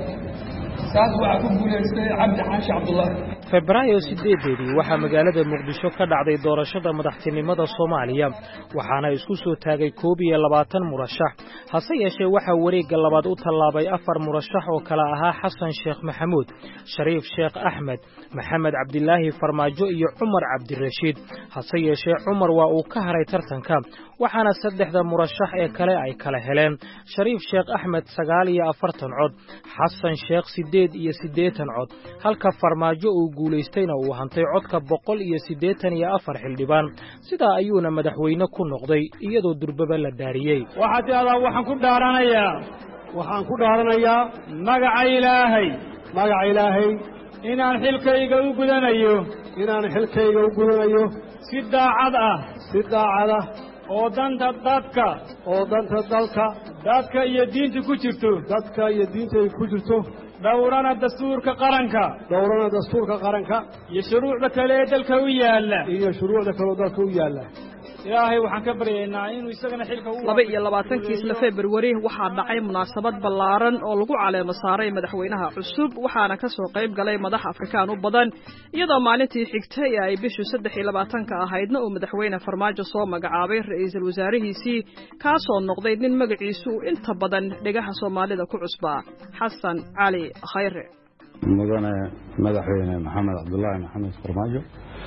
saas waxaa ku guulaystay cabdi xaashi cabdulaahi febraayo sideedeedii waxaa magaalada muqdisho ka dhacday doorashada madaxtinimada soomaaliya waxaana isku soo taagay koob iyo labaatan murashax hase yeeshee waxaa wareegga labaad u tallaabay afar murashax oo kala ahaa xasan sheekh maxamuud shariif sheekh axmed maxamed cabdilaahi farmaajo iyo cumar cabdirashiid hase yeeshee cumar waa uu ka haray tartanka waxaana saddexda murashax ee kale ay kala heleen shariif sheekh axmed sagaal iyo afartan cod xasan sheekh siddeed iyo siddeetan cod halka farmaajo uu guulaystayna uu hantay codka boqol iyo siddeetan iyo afar xildhibaan sidaa ayuuna madaxweyne ku noqday iyadoo durbaba la dhaariyey waxaad tidhahdaa waxaan ku dhaaranayaa waxaan ku dhaaranayaa magaca ilaahay magaca ilaahay inaan xilkayga u gudanayo inaan xilkayga u gudanayo si daacad ah si daacad ah oo danta dadka oo danta dalka dadka iyo diinta ku jirto dadka iyo diinta ay ku jirto dhowrana dastuurka qaranka dhowrana dastuurka qaranka iyo shuruucda kale ee dalka u yaalla iyo shuruucda kale oo dalka u yaalla ilaahay waxaan ka baryaynaa inuu isagana xilka u laba iyo labaatankii isla February waxaa dhacay munaasabad ballaaran oo lagu caleemo saaray madaxweynaha cusub waxaana ka soo qayb galay madax Afrikaan u badan iyadoo maalintii xigtay ay bishu saddex iyo labaatanka ahaydna uu madaxweyne Farmaajo soo magacaabay ra'iisul wasaarihiisii kaasoo noqday nin magaciisu inta badan dhegaha Soomaalida ku cusbaa Xasan Cali Khayre mudane madaxweyne Maxamed Cabdullaahi Maxamed Farmaajo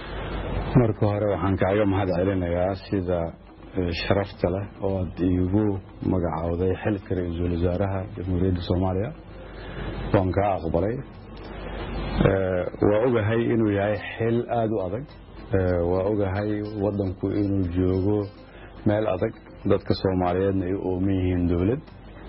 marka hore waxaan kaaga mahad celinayaa sida sharafta leh oo aad iigu magacowday xilka ra'iisul wasaaraha jamhuuriyadda Soomaaliya waan ka aqbalay waa ogahay inuu yahay xil aad u adag waa ogahay wadanku inuu joogo meel adag dadka Soomaaliyeedna ay u ooman yihiin dawlad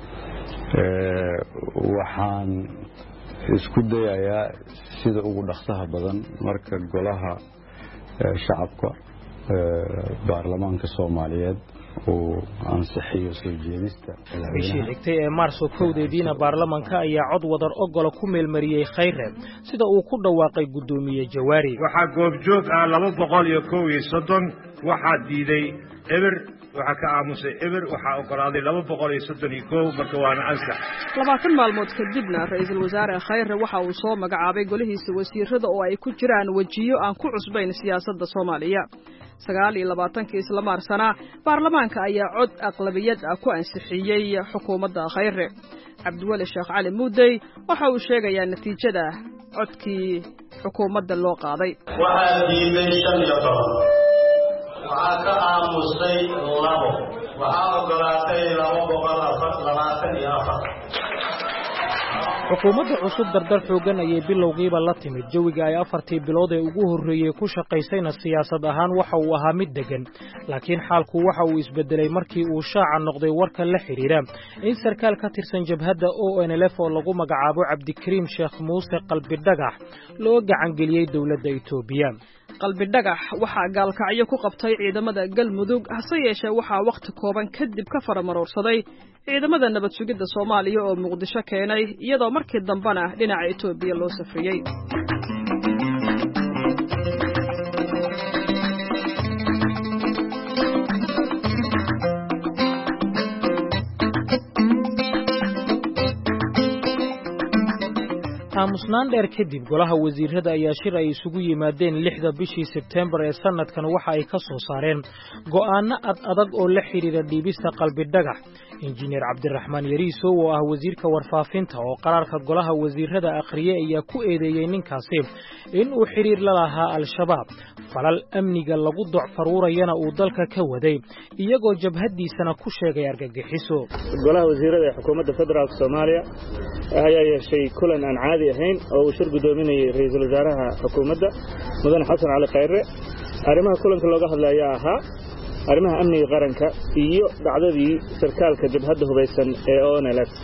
waxaan isku dayayaa sida ugu dhaqsaha badan marka golaha shacabka baarlamaanka Soomaaliyeed oo ansixiyo soo jeedista bishii xigtay ee Maarso kowdeediina baarlamaanka ayaa cod wadar ogol ku meelmariyay Khayre sida uu ku dhawaaqay gudoomiye Jawaari waxa goobjoog ah laba boqol iyo kow iyo soddon waxa diiday eber waxa ka aamusay eber waxa ogolaaday laba boqol iyo soddon iyo kow marka waana ansax labaatan maalmood kadibna ra'iisul wasaare Khayre waxa uu soo magacaabay golihiisa wasiirada oo ay ku jiraan wajiyo aan ku cusbayn siyaasadda Soomaaliya sagaal iyo labaatankii isla maarsana baarlamaanka ayaa cod aqlabiyad ah ku ansixiyay xukuumadda Khayre Cabdiweli Sheekh Cali Mudey waxa uu sheegayaa natiijada codkii xukuumadda loo qaaday waxa diiday shan iyo toban waxa ka aamusay labo waxa ogolaatay laba boqol labaatan iyo afar xukuumadda cusub dardar xoogan ayay bilowgiiba la timid jawiga ay afartii bilood ee ugu horreeyay ku shaqaysayna siyaasad ahaan waxa uu ahaa mid degan laakiin xaalku waxa uu isbedelay markii uu shaaca noqday warka la xiriira in sarkaal ka tirsan jabhadda O N L F oo lagu magacaabo Cabdikariim Sheekh Muuse Qalbi Dhagax loo gacan geliyay dawladda Itoobiya qalbi dhagax waxaa gaalkacyo ku qabtay ciidamada galmudug hase yeeshee waxaa wakhti kooban kadib ka faramarorsaday ciidamada nabad sugidda Soomaaliya oo Muqdisho keenay iyadoo markii dambana dhinaca Itoobiya loo safriyay aamusnaan dheer kadib golaha wasiirada ayaa shir ay isugu yimaadeen lixda bishii Sebtembar ee sanadkan waxa ay ka soo saareen go'aano ad adag oo la xiriira dhiibista qalbi dhagax injineer Cabdiraxmaan Yariiso oo ah wasiirka warfaafinta oo qaraarka golaha wasiirada akhriye ayaa ku eedeeyay ninkaasi in uu xiriir la lahaa al-shabaab falal amniga lagu docfaruurayana uu dalka ka waday iyagoo jabhadiisana ku sheegay argagixiso golaha wasiirada ee xukuumadda federaalka Soomaaliya ayaa yeeshay kulan aan caadi ahayn oo uu shir gudoominayay ra'iisul wasaaraha xukuumadda Mudane Xasan Cali Khayre arrimaha kulanka looga hadlayo ahaa arrimaha amniga qaranka iyo dhacdadii sarkaalka jabhadda hubeysan ee O N L F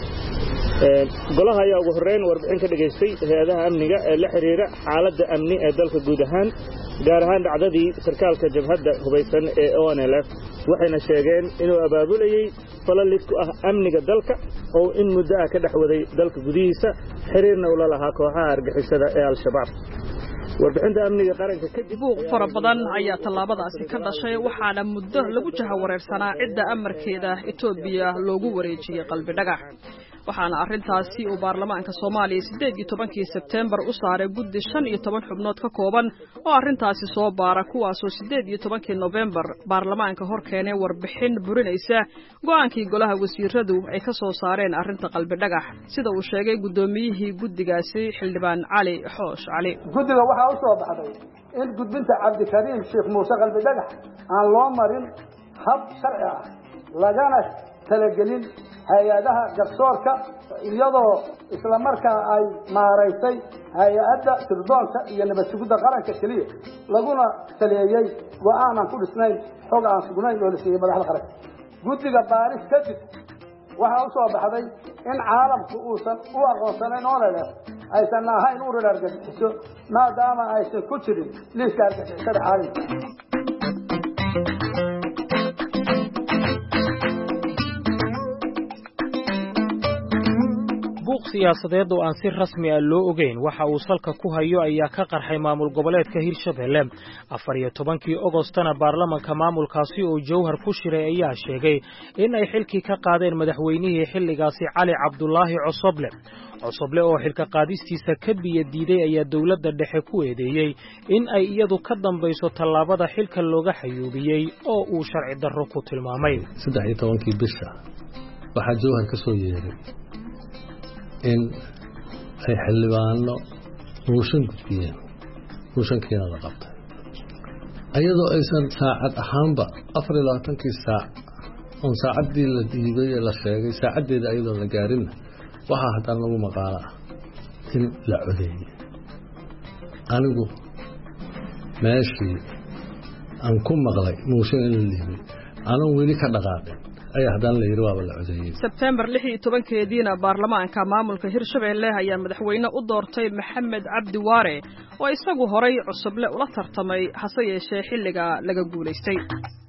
ee golaha ayaa ugu horeyn warbixin ka dhageystay hay'adaha amniga ee la xiriira xaaladda amni ee dalka guud ahaan gaar ahaan dhacdadii sarkaalka jabhadda hubeysan ee O N L F waxayna sheegeen inuu abaabulayay falal ku ah amniga dalka oo in muddo ah ka dhaxwaday dalka gudihiisa xiriirna ula lahaa kooxaha argagixisada ee al-shabaab warbixinta amniga qaranka kadib buuq fara badan ayaa tallaabadaasi ka dhashay waxaana muddo lagu jahawareersanaa cidda amarkeeda Itoobiya loogu wareejiyay qalbi dhagax waxaana arrintaasi uu baarlamaanka Soomaaliya sideed iyo tobankii Sebtembar u saaray guddi shan iyo toban xubnood ka kooban oo arrintaasi soo baara kuwaas oo sideed iyo tobankii November baarlamaanka hor keenay warbixin burinaysa go'aankii golaha wasiiradu ay ka soo saareen arrinta qalbi dhagax sida uu sheegay gudoomiyihii guddigaasi xildhibaan Cali Xoosh Cali guddiga waxa uu soo baxday in gudbinta Cabdikariim Sheekh Muuse qalbi dhagax aan loo marin hab sharci ah lagana talagelin hay'adaha garsoorka iyadoo isla markaa ay maareysay hay'adda sirdoonka iyo nabad sugidda qaranka kaliya laguna taleeyay go'aan aan ku dhisnayn xog aan sugnayn oo la siiyay madaxda qaranka guddiga baaris kadib waxa uu soo baxday in caalamku uusan u aqoonsanayn O N L F aysan ahayn urur argagixiso maadaama aysan ku jirin liiska argagixisada caalamka siyaasadeed oo aan si rasmi ah loo ogeyn waxa uu salka ku hayo ayaa ka qarxay maamul goboleedka Hirshabelle afar iyo tobankii Agoostana baarlamaanka maamulkaasi oo Jowhar ku shiray ayaa sheegay in ay xilkii ka qaadeen madaxweynihii xilligaasi Cali Cabdulaahi Cosoble Cosoble oo xilka qaadistiisa ka biyo diiday ayaa dawladda dhexe ku eedeeyay in ay iyadu ka dambayso tallaabada xilka looga xayuubiyay oo uu sharci darro ku tilmaamay saddex iyo tobankii bisha waxa Jowhar ka soo yeeray in ay xildhibaano mooshin gudbiyeen mooshinkiina la qabtay ayadoo aysan saacad ahaanba afar iyo labaatankii saac oon saacaddii la diibay la sheegay saacaddeeda ayadoo la gaarinna waxaa haddana lagu maqaala ah in la codeeyey anigu meeshii aan ku maqlay mooshin in la liibay aanan weli ka dhaqaaqin ayaa haddana la yiri waaba la codeeyay Sebtembar lix iyo tobankeediina baarlamaanka maamulka Hirshabelle ayaa madaxweyne u doortay Maxamed Cabdi Waare oo isagu horay Cosoble ula tartamay hase yeeshee xilliga laga guuleystay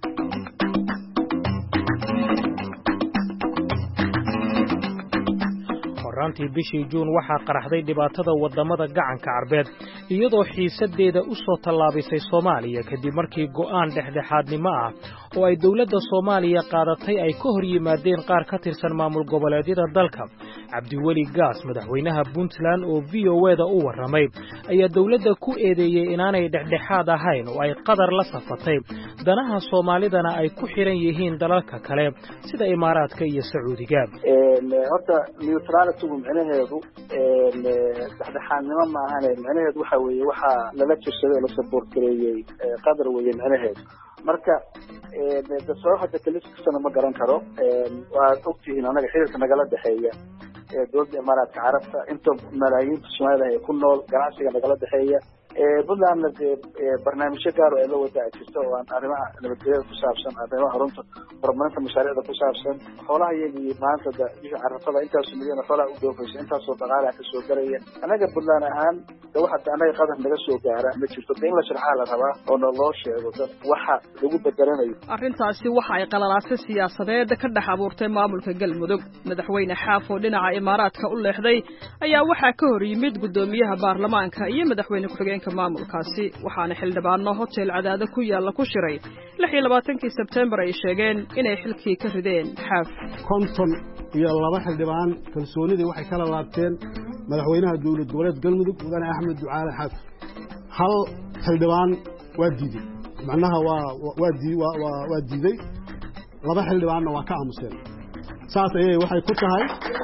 horaantii bishii Juun waxaa qaraxday dhibaatada wadamada gacanka Carbeed iyadoo xiisadeeda u soo tallaabisay Soomaaliya kadib markii go'aan dhexdhexaadnimo ah oo ay dawladda Soomaaliya qaadatay ay ka hor yimaadeen qaar ka tirsan maamul goboleedyada dalka Cabdiweli Gaas madaxweynaha Puntland oo V O A da u waramay ayaa dawladda ku eedeeyay inaanay dhexdhexaad ahayn oo ay qadar la safatay danaha Soomaalidana ay ku xiran yihiin dalalka kale sida Imaaraadka iyo Sacuudiga ee horta neutrality macnaheedu ee dhexdhexaadnimo ma ahan macnaheedu waxa weeye waxa lala tirsaday la support gareeyay qadar weeye macnaheedu marka ee dadka kaliskiisana ma garan karo ee waa ogtihiin anaga xiriirka nagala dhaxeeya ee dowladda Imaaraadka Carabta inta malaayiin Soomaaliyeed ay ku nool ganacsiga nagala dhaxeeya puntlandna dee barnaamijyo gaar oo ay la wadaa jirto oo aan arrimaha nabadgelyada ku saabsan arrimaha horunta horumarinta mashaariicda ku saabsan xoolaha iyagii maanta da bisha carafada intaasoo milyan xoolaha u dhoofaysa intaasoo dhaqaalaha kasoo galaya annaga puntland ahaan de waxa annaga qadar naga soo gaara ma jirto de in la sharxaa la rabaa oo na loo sheego dad waxa lagu bedelanayo arrintaasi waxa ay qalalaasay siyaasadeed ka dhex abuurtay maamulka galmudug madaxweyne xaaf oo dhinaca imaaraadka u leexday ayaa waxaa ka hor yimid guddoomiyaha baarlamaanka iyo madaxweyne ku-xigeenka maamulkaasi waxaana xildhibaano hotel cadaado ku yaalla ku shiray lix iyo labaatankii sebtembar ay sheegeen inay xilkii ka rideen xaaf konton iyo laba xildhibaan kalsoonidii waxay kala laabteen madaxweynaha dowlad goboleed galmudug mudane axmed ducaale xaaf hal xildhibaan waa diiday macnaha waa waa diiday laba xildhibaanna waa ka aamuseen saas ayay waxay ku tahay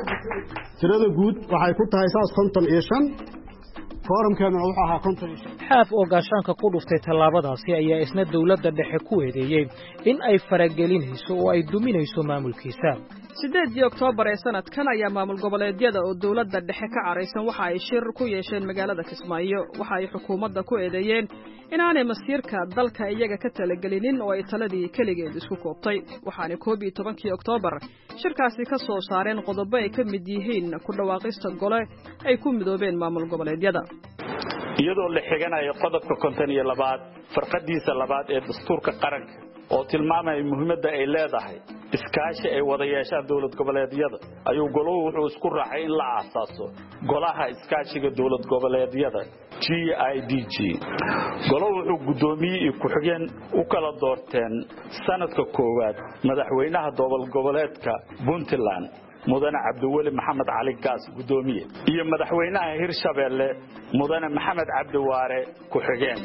tirada guud waxay ku tahay saas konton iyo shan kooramkeeduna wuxuu ahaa konton iyo shan xaaf oo gaashaanka ku dhuftay tallaabadaasi ayaa isna dowladda dhexe ku eedeeyey in ay faragelinayso oo ay duminayso maamulkiisa sideedii oktoobar ee sanadkan ayaa maamul goboleedyada oo dowladda dhexe ka caraysan waxa ay shir ku yeesheen magaalada Kismaayo waxa ay xukuumadda ku eedeeyeen inaanay masiirka dalka iyaga ka talagelinin oo ay taladii kaligeed isku koobtay waxaana koob iyo tobankii oktoobar shirkaasi ka soo saareen qodobo ay ka mid yihiin ku dhawaaqista gole ay ku midoobeen maamul goboleedyada iyadoo la xiganayo qodobka konton iyo labaad farqadiisa labaad ee dastuurka qaranka oo tilmaamay muhiimadda ay leedahay iskaashi ay wada yeeshaan dawlad goboleedyada ayuu goluhu wuxuu isku raacay in la aasaaso golaha iskaashiga dawlad goboleedyada G I D G goluhu wuxuu gudoomiyay ku xigeen u kala doorteen sanadka koowaad madaxweynaha dawlad goboleedka Puntland mudane Cabdiweli Maxamed Cali Gaas gudoomiye iyo madaxweynaha Hirshabeelle mudane Maxamed Cabdiwaare ku xigeen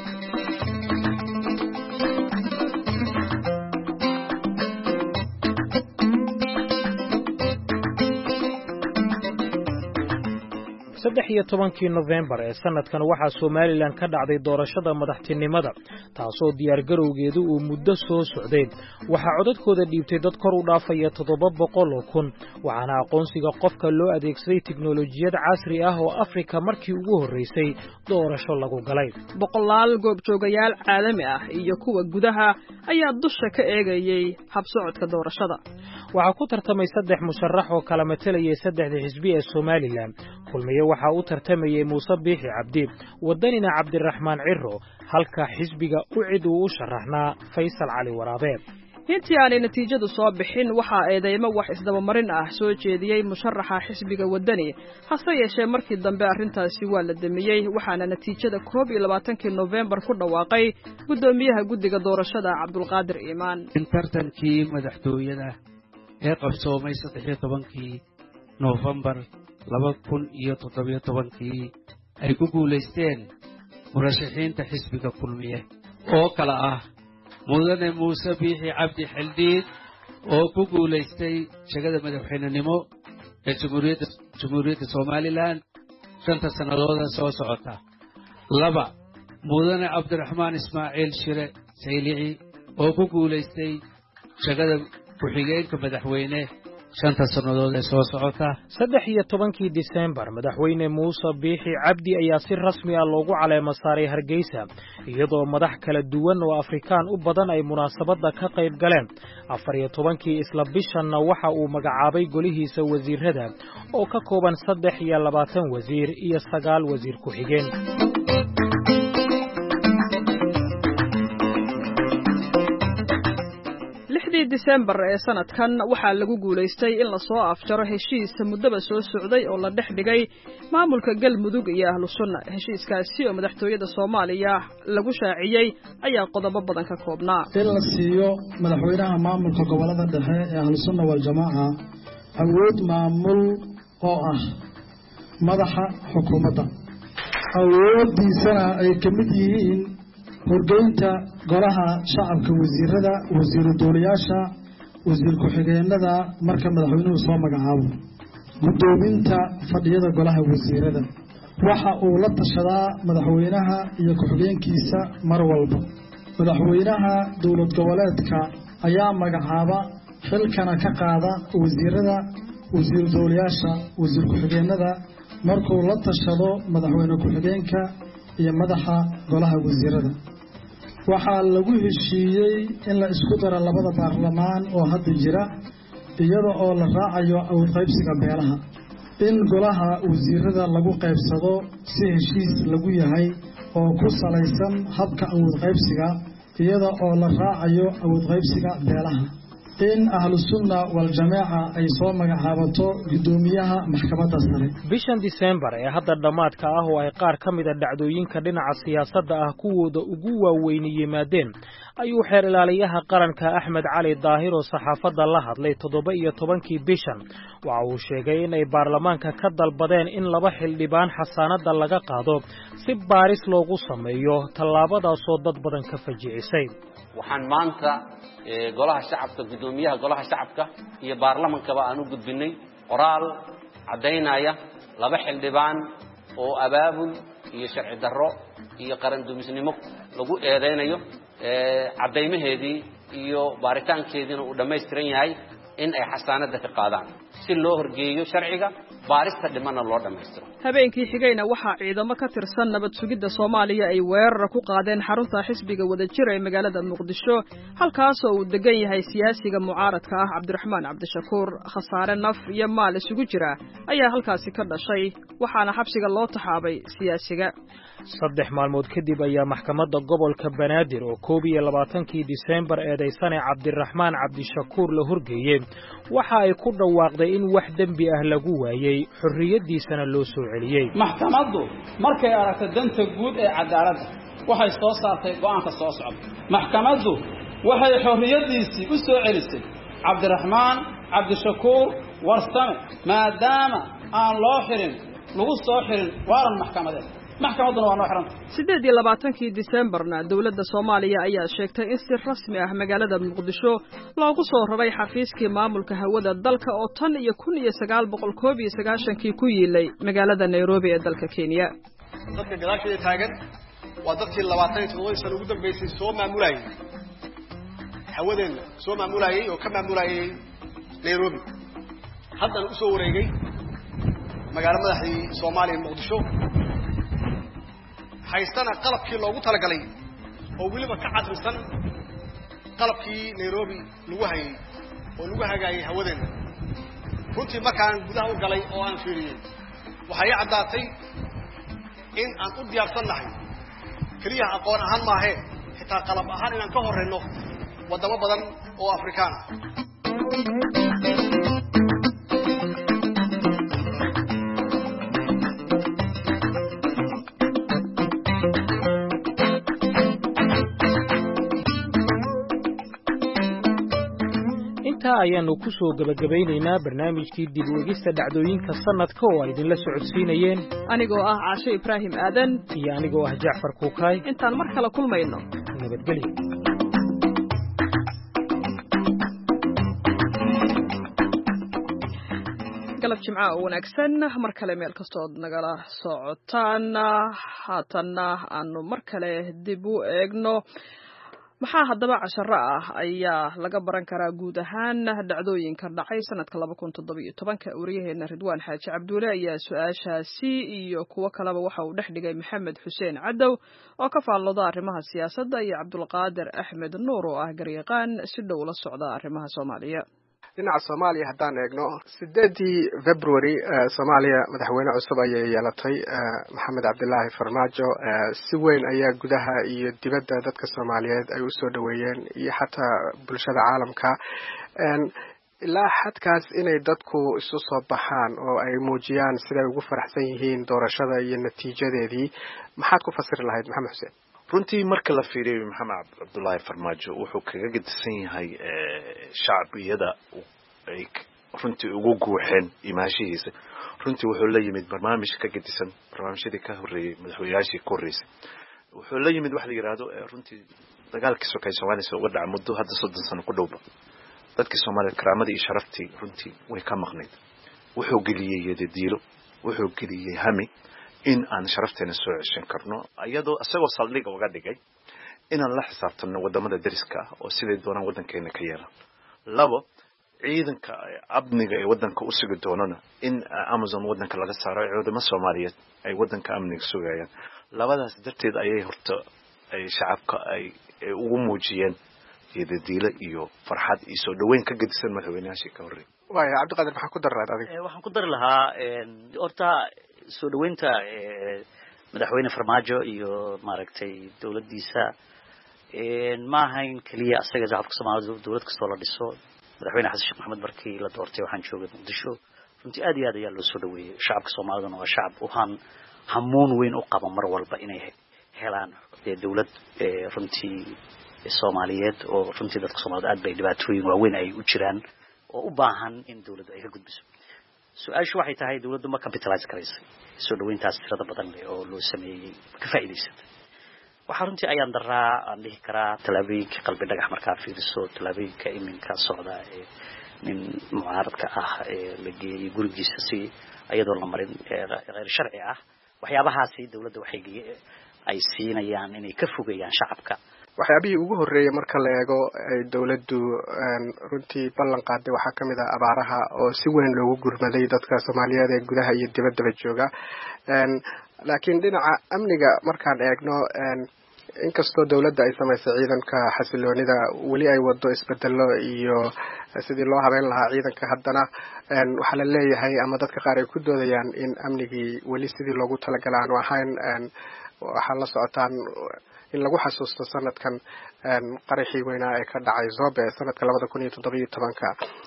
saddex iyo tobankii November ee sanadkan waxaa Soomaaliland ka dhacday doorashada madaxtinimada taasoo diyaar garowgeedu uu muddo soo socday waxa codadkooda dhiibtay dad kor u dhaafaya toddoba boqol oo kun waxaana aqoonsiga qofka loo adeegsaday tiknoolajiyad casri ah oo Afrika markii ugu horeysay doorasho lagu galay boqolaal goobjoogayaal caalami ah iyo kuwa gudaha ayaa dusha ka eegayay habsocodka doorashada waxa ku tartamay saddex musharax oo kala metelayay saddexda xisbi ee Soomaaliland kulmiye waxa uu tartamayay Muuse Biixi Cabdi wadanina Cabdiraxmaan Ciro halka xisbiga u cid uu u sharaxnaa Faysal Cali Waraabe intii aanay natiijadu soo bixin waxa eedeymo wax isdaba marin ah soo jeediyay musharaxa xisbiga wadani hase yeeshee markii dambe arrintaasi waa la damiyay waxaana natiijada koob iyo labaatankii November ku dhawaaqay gudoomiyaha guddiga doorashada Cabdulqaadir Iimaan tartankii madaxtooyada ee qabsoomay saddex iyo tobankii November laba kun iyo toddoba iyo tobankii ay ku guuleysteen murashaxiinta xisbiga kulmiye oo kala ah mudane Muuse Biixi Cabdi Xildhiid oo ku guuleystay shaqada madaxweynenimo ee Jamhuuriyadda Jamhuuriyadda Soomaaliland shanta sanadood soo socota laba mudane Cabdiraxmaan Ismaaciil Shire Saylici oo ku guuleystay shaqada ku-xigeenka madaxweyne shanta sanadood ee soo socota saddex iyo tobankii December madaxweyne Muuse Biixi Cabdi ayaa si rasmi ah loogu caleemo saaray Hargeysa iyadoo madax kala duwan oo Afrikaan u badan ay munaasabada ka qayb galeen afar iyo tobankii isla bishanna waxa uu magacaabay golihiisa wasiirada oo ka kooban saddex iyo labaatan wasiir iyo sagaal wasiir ku-xigeen December ee sanadkan waxa lagu guuleystay in la soo afjaro heshiis muddaba soo socday oo la dhex dhigay maamulka Galmudug iyo Ahlu Sunna heshiiskaasi oo madaxtooyada Soomaaliya lagu shaaciyay ayaa qodobo badan ka koobnaa in la siiyo madaxweynaha maamulka gobolada dhexe ee Ahlu Sunna wal Jamaa awood maamul oo ah madaxa xukuumadda awoodiisana ay ka mid yihiin horgeynta golaha shacabka wasiirada wasiir dowlayaasha wasiir ku-xigeenada marka madaxweynuhu soo magacaabo gudoominta fadhiyada golaha wasiirada waxa uu la tashadaa madaxweynaha iyo ku-xigeenkiisa mar walba madaxweynaha dowlad goboleedka ayaa magacaaba xilkana ka qaada wasiirada wasiir dowlayaasha wasiir ku-xigeenada markuu la tashado madaxweyne ku-xigeenka iyo madaxa golaha wasiirada waxaa lagu heshiiyey in la isku daro labada baarlamaan oo hadda jira iyada oo la raacayo awood qaybsiga beelaha in golaha wasiirada lagu qaybsado si heshiis lagu yahay oo ku salaysan habka awood qaybsiga iyada oo la raacayo awood qaybsiga beelaha in ahlu sunna wal jameeca ay soo magacaabato gudoomiyaha maxkamadda sare bishan December ee hadda dhamaadka ah oo ay qaar ka mid ah dhacdooyinka dhinaca siyaasadda ah kuwooda ugu waaweyn yimaadeen ayuu xeer ilaaliyaha qaranka Axmed Cali Daahir oo saxaafadda la hadlay toddoba iyo tobankii bishan waxa uu sheegay in ay baarlamaanka ka dalbadeen in laba xildhibaan xasaanada laga qaado si baaris loogu sameeyo tallaabadaas oo dad badan ka fajicisay waxaan maanta golaha shacabka gudoomiyaha golaha shacabka iyo baarlamaanka aan u gudbinay qoraal cadeynaya laba xildhibaan oo abaabul iyo sharci darro iyo qaran dumisnimo lagu eedeynayo ee cadeymaheedii iyo baaritaankeedina uu dhameystiran yahay in ay xasaanada ka qaadaan si loo horgeeyo sharciga baarista dhimana loo dhameystiro habeenkii xigayna waxa ciidamo ka tirsan nabad sugidda Soomaaliya ay weerar ku qaadeen xarunta xisbiga wadajir ee magaalada Muqdisho halkaas oo uu degan yahay siyaasiga mucaaradka ah Cabdiraxmaan Cabdishakuur khasaare naf iyo maal isugu jira ayaa halkaasi ka dhashay waxaana xabsiga loo taxaabay siyaasiga saddex maalmood kadib ayaa maxkamadda gobolka Banaadir oo koob iyo labaatankii December eedeysane Cabdiraxmaan Cabdishakuur la horgeeyay waxa ay ku dhawaaqday in wax dambi ah lagu waayay xorriyadiisana loo soo celiyay maxkamaddu markay aragtay danta guud ee cadaaladda waxay soo saartay go'aanka soo socda maxkamaddu waxay xorriyadiisii u soo celisay Cabdiraxmaan Cabdishakuur warsame maadaama aan loo xirin lagu soo xirin waaran maxkamadeed maxkamaduna waa noo xiran sideed iyo labaatankii Decemberna dawladda Soomaaliya ayaa sheegtay in si rasmi ah magaalada Muqdisho loogu soo raray xafiiskii maamulka hawada dalka oo tan iyo kun iyo sagaal boqol koob iyo sagaashan-kii ku yiilay magaalada Nairobi ee dalka Kenya dadka gadaashooda taagan waa dadkii labaatan iyo toddoba sano ugu dambeysay soo maamulayay hawadeena soo maamulayay oo ka maamulayay Nairobi haddana u soo wareegay magaalada madaxdii Soomaaliya Muqdisho haystana qalabkii loogu talagalay oo waliba ka casrisan qalabkii Nairobi lagu hayay oo lagu hagaayay hawadeena runtii markaan gudaha u galay oo aan fiiriyay waxay caddaatay in aan u diyaarsanahay kaliya aqoon ahaan ma ahayn xitaa qalab ahaan inaan ka horeyno wadamo badan oo Afrikaan ah ayaanu ku soo gabagabaynaynaa barnaamijkii dib u eegista dhacdooyinka sanadka oo ay idinla socodsiinayeen anigoo ah Caashe Ibraahim Aadan iyo anigoo ah Jaafar Kuukay intaan mar kale kulmayno nabadgelyo galab jimca oo wanaagsan mar kale meel kastoo nagala socotaan haatanna aanu mar kale dib u eegno maxaa haddaba casharo ah ayaa laga baran karaa guud ahaan dhacdooyinka dhacay sanadka laba kun toddoba iyo tobanka wariyaheena Ridwaan Xaaji Cabduule ayaa su-aashaasi iyo kuwo kaleba waxa uu dhex dhigay Maxamed Xuseen Cadow oo ka faallooda arrimaha siyaasadda iyo Cabdulqaadir Axmed Nuur oo ah garyaqaan si dhow la socda arrimaha Soomaaliya dhinaca Soomaaliya haddaan eegno sideedii February Soomaaliya madaxweyne cusub ayay yeelatay Maxamed Cabdilaahi Farmaajo si weyn ayaa gudaha iyo dibadda dadka Soomaaliyeed ay u soo dhaweeyeen iyo xataa bulshada caalamka ilaa xadkaas inay dadku isu soo baxaan oo ay muujiyaan sida ay ugu faraxsan yihiin doorashada iyo natiijadeedii maxaad ku fasiri lahayd Maxamed Xuseen runtii marka la fiiriyo Maxamed Cabdilaahi Farmaajo wuxuu kaga gedisan yahay shacbiyada ay runtii ugu guuxeen imaashihiisa runtii wuxuu la yimid barnaamij ka gedisan barnaamijyadii ka horreeyay madaxweynayaashii ka horreysay wuxuu la yimid wax la yiraahdo runtii dagaalkii sokay Soomaaliya uga dhacay muddo hadda soddon sano ku dhowba dadkii Soomaaliya karaamadii iyo sharaftii runtii way ka maqnayd wuxuu geliyay yadiilo wuxuu geliyay hami in aan sharafteena soo ceshan karno ayadoo asagoo saldhiga uga dhigay inaan la xisaabtano wadamada dariska oo siday doonaan wadankeena ka yeelan labo ciidanka amniga ee wadanka u sugi doonana in Amazon wadanka laga saaro ciidamada Soomaaliyeed ay wadanka amniga sugayaan labadaas darteed ayay horta ay shacabka ay ugu muujiyeen iyadadiila iyo farxad iyo soo dhaweyn ka gedisan madaxweynayaashii ka horreeyay waaya cabdiqaadir maxaa ku darraad adiga waxaan ku dari lahaa horta soo dhaweynta madaxweyne farmaajo iyo maaragtay dawladdiisa ma ahayn keliya asaga shacabka Soomaaliyeed dawlad kastoo la dhiso madaxweyne xasan sheekh maxamed markii la doortay waxaan joogay muqdisho runtii aad iyo aad ayaa loo soo dhaweeyay shacabka Soomaaliyeed waa shacab u han hamuun weyn u qaba mar walba inay helaan dawlad runtii Soomaaliyeed oo runtii dadka Soomaaliyeed aad bay dhibaatooyin waaweyn ay u jiraan oo u baahan in dawladdu ay ka gudbiso su'aashu waxay tahay dawladdu ma capitalize karaysay soo dhaweyntaas tirada badan leh oo loo sameeyay ka faa'iideysatay waxa runtii ayaan daraa aan dhihi karaa talaabooyinka qalbi dhagax markaa fiiriso talaabooyinka iminka socda ee nin mucaaradka ah ee la geeyay gurigiisa si ayadoo la marin غير sharci ah waxyaabahaasi dawladda waxay ay siinayaan inay ka fogeeyaan shacabka waxyaabihii ugu horreeyay marka la eego ay dawladdu runtii ballan qaaday waxaa ka mid ah abaaraha oo si weyn loogu gurmaday dadka Soomaaliyeed ee gudaha iyo dibadda jooga laakiin dhinaca amniga markaan eegno inkastoo dawladda ay samaysay ciidanka xasiloonida weli ay wado isbedelo iyo sidii loo habeyn lahaa ciidanka haddana waxaa la leeyahay ama dadka qaar ay ku doodayaan in amnigii weli sidii loogu talagalay aanu ahayn waxaa la socotaan in lagu xasuusto sanadkan qaraxii weynaa ee ka dhacay Zobe sanadka labada kun iyo toddoba iyo tobanka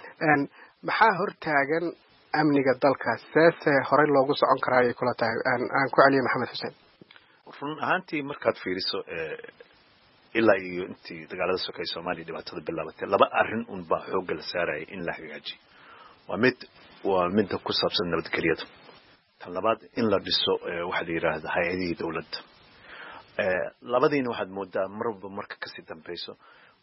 maxaa hortaagan amniga dalka seese horey loogu socon karaa ay kula tahay aan ku celiyo maxamed xuseen run ahaantii markaad fiiriso ilaa iyo intii dagaalada sokay Soomaaliya dhibaatada bilaabatay laba arrin un baa xoog la saaray in la hagaajiyo waa mid waa mid ku saabsan nabadgelyada tan labaad in la dhiso waxa la yiraahdo hay'adihii dawladda labadiina waxaad moodaa marba marka ka sii dambayso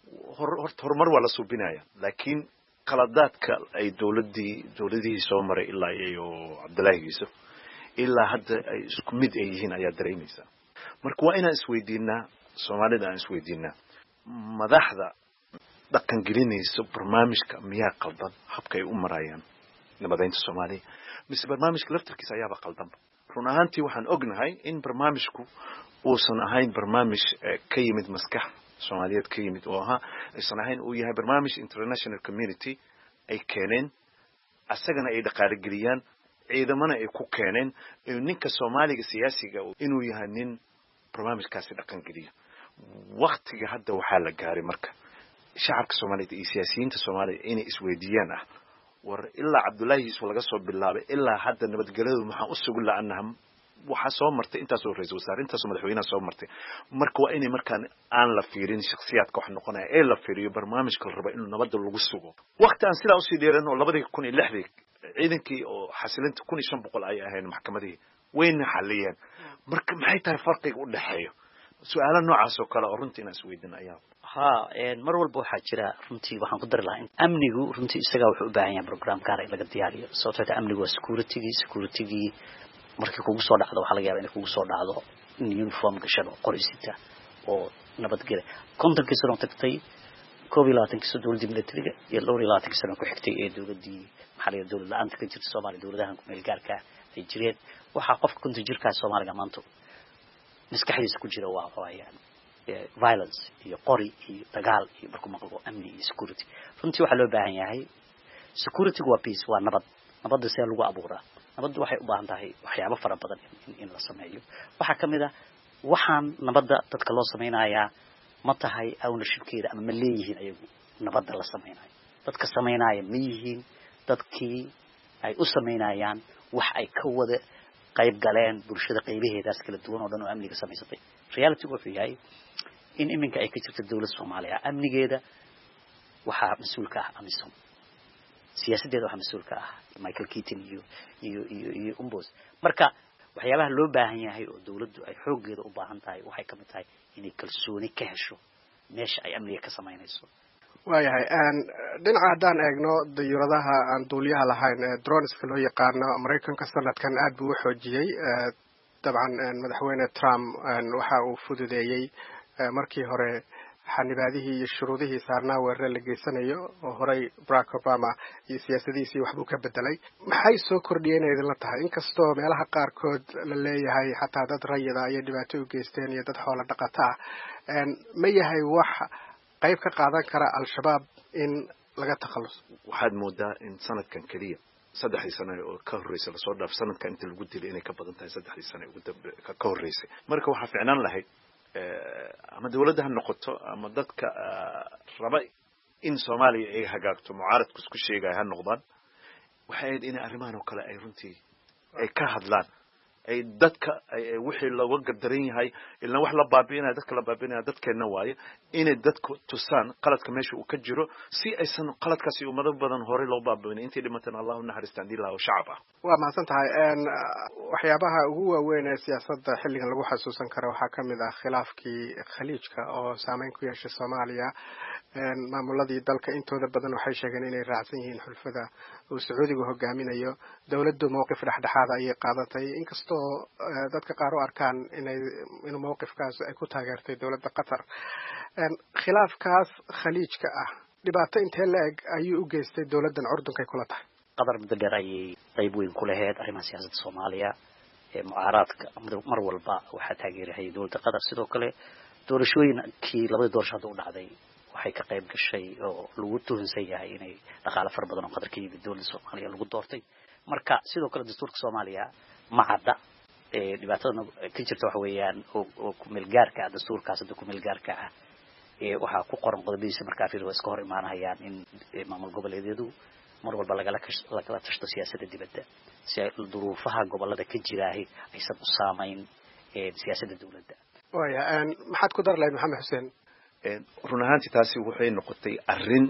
horta horumar waa la suubinaya laakiin qaladaadka ay dawladdii dawladihii soo maray ilaa iyo Cabdullaahi Yuusuf ilaa hadda ay isku mid ay yihiin ayaa dareemaysa marka waa inaan isweydiinaa Soomaalida aan isweydiinaa madaxda dhaqan gelinaysa barnaamijka miyaa qaldan habka ay u marayaan nabadeynta Soomaaliya mise barnaamijka laftirkiisa ayaaba qaldan run ahaantii waxaan ognahay in barnaamijku uusan ahayn barnaamij ka yimid maskax Soomaaliyeed ka yimid oo aha aysan ahayn uu yahay barnaamij international community ay keeneen asagana ay dhaqaale geliyaan ciidamana ay ku keeneen ninka Soomaaliga siyaasiga inuu yahay nin barnaamijkaasi dhaqan geliyo waqtiga hadda waxaa la gaaray marka shacabka Soomaaliyeed iyo siyaasiyiinta Soomaaliyeed inay isweydiiyaan ah war ilaa Cabdullaahi Yuusuf laga soo bilaabay ilaa hadda nabadgelyadu maxaa u sugan la'aanaha waxa soo martay intaas oo ra'iisul wasaare intaas oo madaxweynaha soo martay marka waa inay markaan aan la fiirin shakhsiyaadka wax noqonaya ee la fiiriyo barnaamijka la rabo inuu nabadda lagu sugo waqti aan sidaa usii dheeran oo labada kun iyo lixdii ciidankii oo xasilinta kun iyo shan boqol ay ahayn maxkamadii wayna xaliyeen marka maxay tahay farqiga u dhaxeeyo su'aalo noocaas oo kale oo runtii inaan isweydiin ayaa ha een mar walba waxa jira runtii waxaan ku dari lahaa in amnigu runtii isaga wuxuu u baahan yahay program gaar ah in laga diyaariyo sababtoo ah amnigu waa security security markii kugu soo dhacdo waxa laga yaabaa in kugu soo dhacdo uniform gashan oo qorisita oo nabadgelyo kontonkii sano tagtay koob iyo labaatankii sano dawladda militariga iyo dhowr iyo labaatankii sano ku xigtay ee dawladdii maxalliga dawladda la'aanta ka jirta Soomaaliya dawladahan ku meel gaarka ay jireen waxa qofka konton jirka Soomaaliga maanta maskaxdiisa ku jira waa waayaan violence iyo qori iyo dagaal iyo markuu maqlo amni iyo security runtii waxa loo baahan yahay security waa peace waa nabad nabadda si lagu abuuraa nabaddu waxay u baahan tahay waxyaabo fara badan in la sameeyo waxa kamid ah waxaan nabadda dadka loo sameeynayaa ma tahay ownershipkeeda ama ma leeyihiin ayagu nabadda la sameeynayo dadka sameeynaya ma yihiin dadkii ay u sameeynayaan wax ay ka wada qayb galeen bulshada qaybaheedaas kala duwan oo dhan oo amniga sameysatay reality wuxuu yahay in iminka ay ka jirto dawladda Soomaaliya amnigeeda waxa mas'uulka ah amisom siyaasadeeda waxa mas'uulka ah Michael Keaton iyo iyo iyo iyo umbos marka waxyaabaha loo baahan yahay oo dawladdu ay xoogeeda u baahan tahay waxay ka mid tahay inay kalsooni ka hesho meesha ay amniga ka sameynayso waayahay dhinaca haddaan eegno dayuuradaha aan duuliyaha lahayn ee droneska loo yaqaano Mareykanka sanadkan aad buu u xoojiyey dabcan madaxweyne Trump waxa uu fududeeyey markii hore xanibaadihii iyo shuruudihii saarnaa weerare la geysanayo oo horey Barack Obama iyo siyaasadiisii waxbuu ka bedelay maxay soo kordhiyeen idinla tahay inkastoo meelaha qaarkood la leeyahay xataa dad rayida ay dhibaato u geysteen iyo dad xoolo dhaqato ah ma yahay wax qayb ka qaadan kara al-shabaab in laga takhaluso waxaad moodaa in sanadkan kaliya saddexdii sano oo ka horreysay lasoo dhaaf sanadkan inta lagu dilay inay ka badan tahay saddexdii sano ugu dambe ka horreysay marka waxaa fiicnaan lahayd ama dawladda ha noqoto ama dadka raba in Soomaaliya ay hagaagto mucaaradku isku sheegay ha noqdaan waxay ahayd in arrimahan oo kale ay runtii ay ka hadlaan ay dadka wixii looga gardaran yahay ilaa wax la baabiinay dadka la baabiinay dadkeena waaye inay dadku tusaan qaladka meesha uu ka jiro si aysan qaladkaasi umada badan hore loo baabiinay intii dhimatan Allahu naxariistaan dilaa oo shacab ah waa maasan tahay een waxyaabaha ugu waaweyn ee siyaasadda xilligan lagu xasuusan karo waxaa ka mid ah khilaafkii khaliijka oo saameyn ku yeeshay Soomaaliya een maamuladii dalka intooda badan waxay sheegeen inay raacsan yihiin xulfada oo Sacuudiga hogaaminayo dawladdu mowqif dhexdhexaad ay qaadatay inkastoo dadka qaar u arkaan inay inuu mowqifkaas ay ku taageertay dawladda Qatar een khilaafkaas khaliijka ah dhibaato intee leeg ayuu u geystay dawladdan Urdunka kula tahay Qatar muddo dheer ayay qayb weyn ku lahayd arrimaha siyaasadda Soomaaliya ee mucaaradka mar walba waxa taageeray dawladda Qatar sidoo kale doorashooyinkii labada doorasho u dhacday waxay ka qayb gashay oo lagu tuhunsan yahay inay dhaqaale far badan oo Qatar ka yimid dawladda Soomaaliya lagu doortay marka sidoo kale dastuurka Soomaaliya ma cadda ee dhibaatada ka jirta wax weeyaan oo ku meel gaarka ah dastuurkaas ku meel gaarka ah ee waxa ku qoran qodobadiisa marka fiiro iska hor imaanayaan in maamul goboleedyadu mar walba laga la tashto siyaasadda dibadda si ay duruufaha gobolada ka jiraahay aysan u saameyn ee siyaasadda dawladda waya aan maxaad ku dar lahayd Maxamed Xuseen een run ahaantii taasi waxay noqotay arrin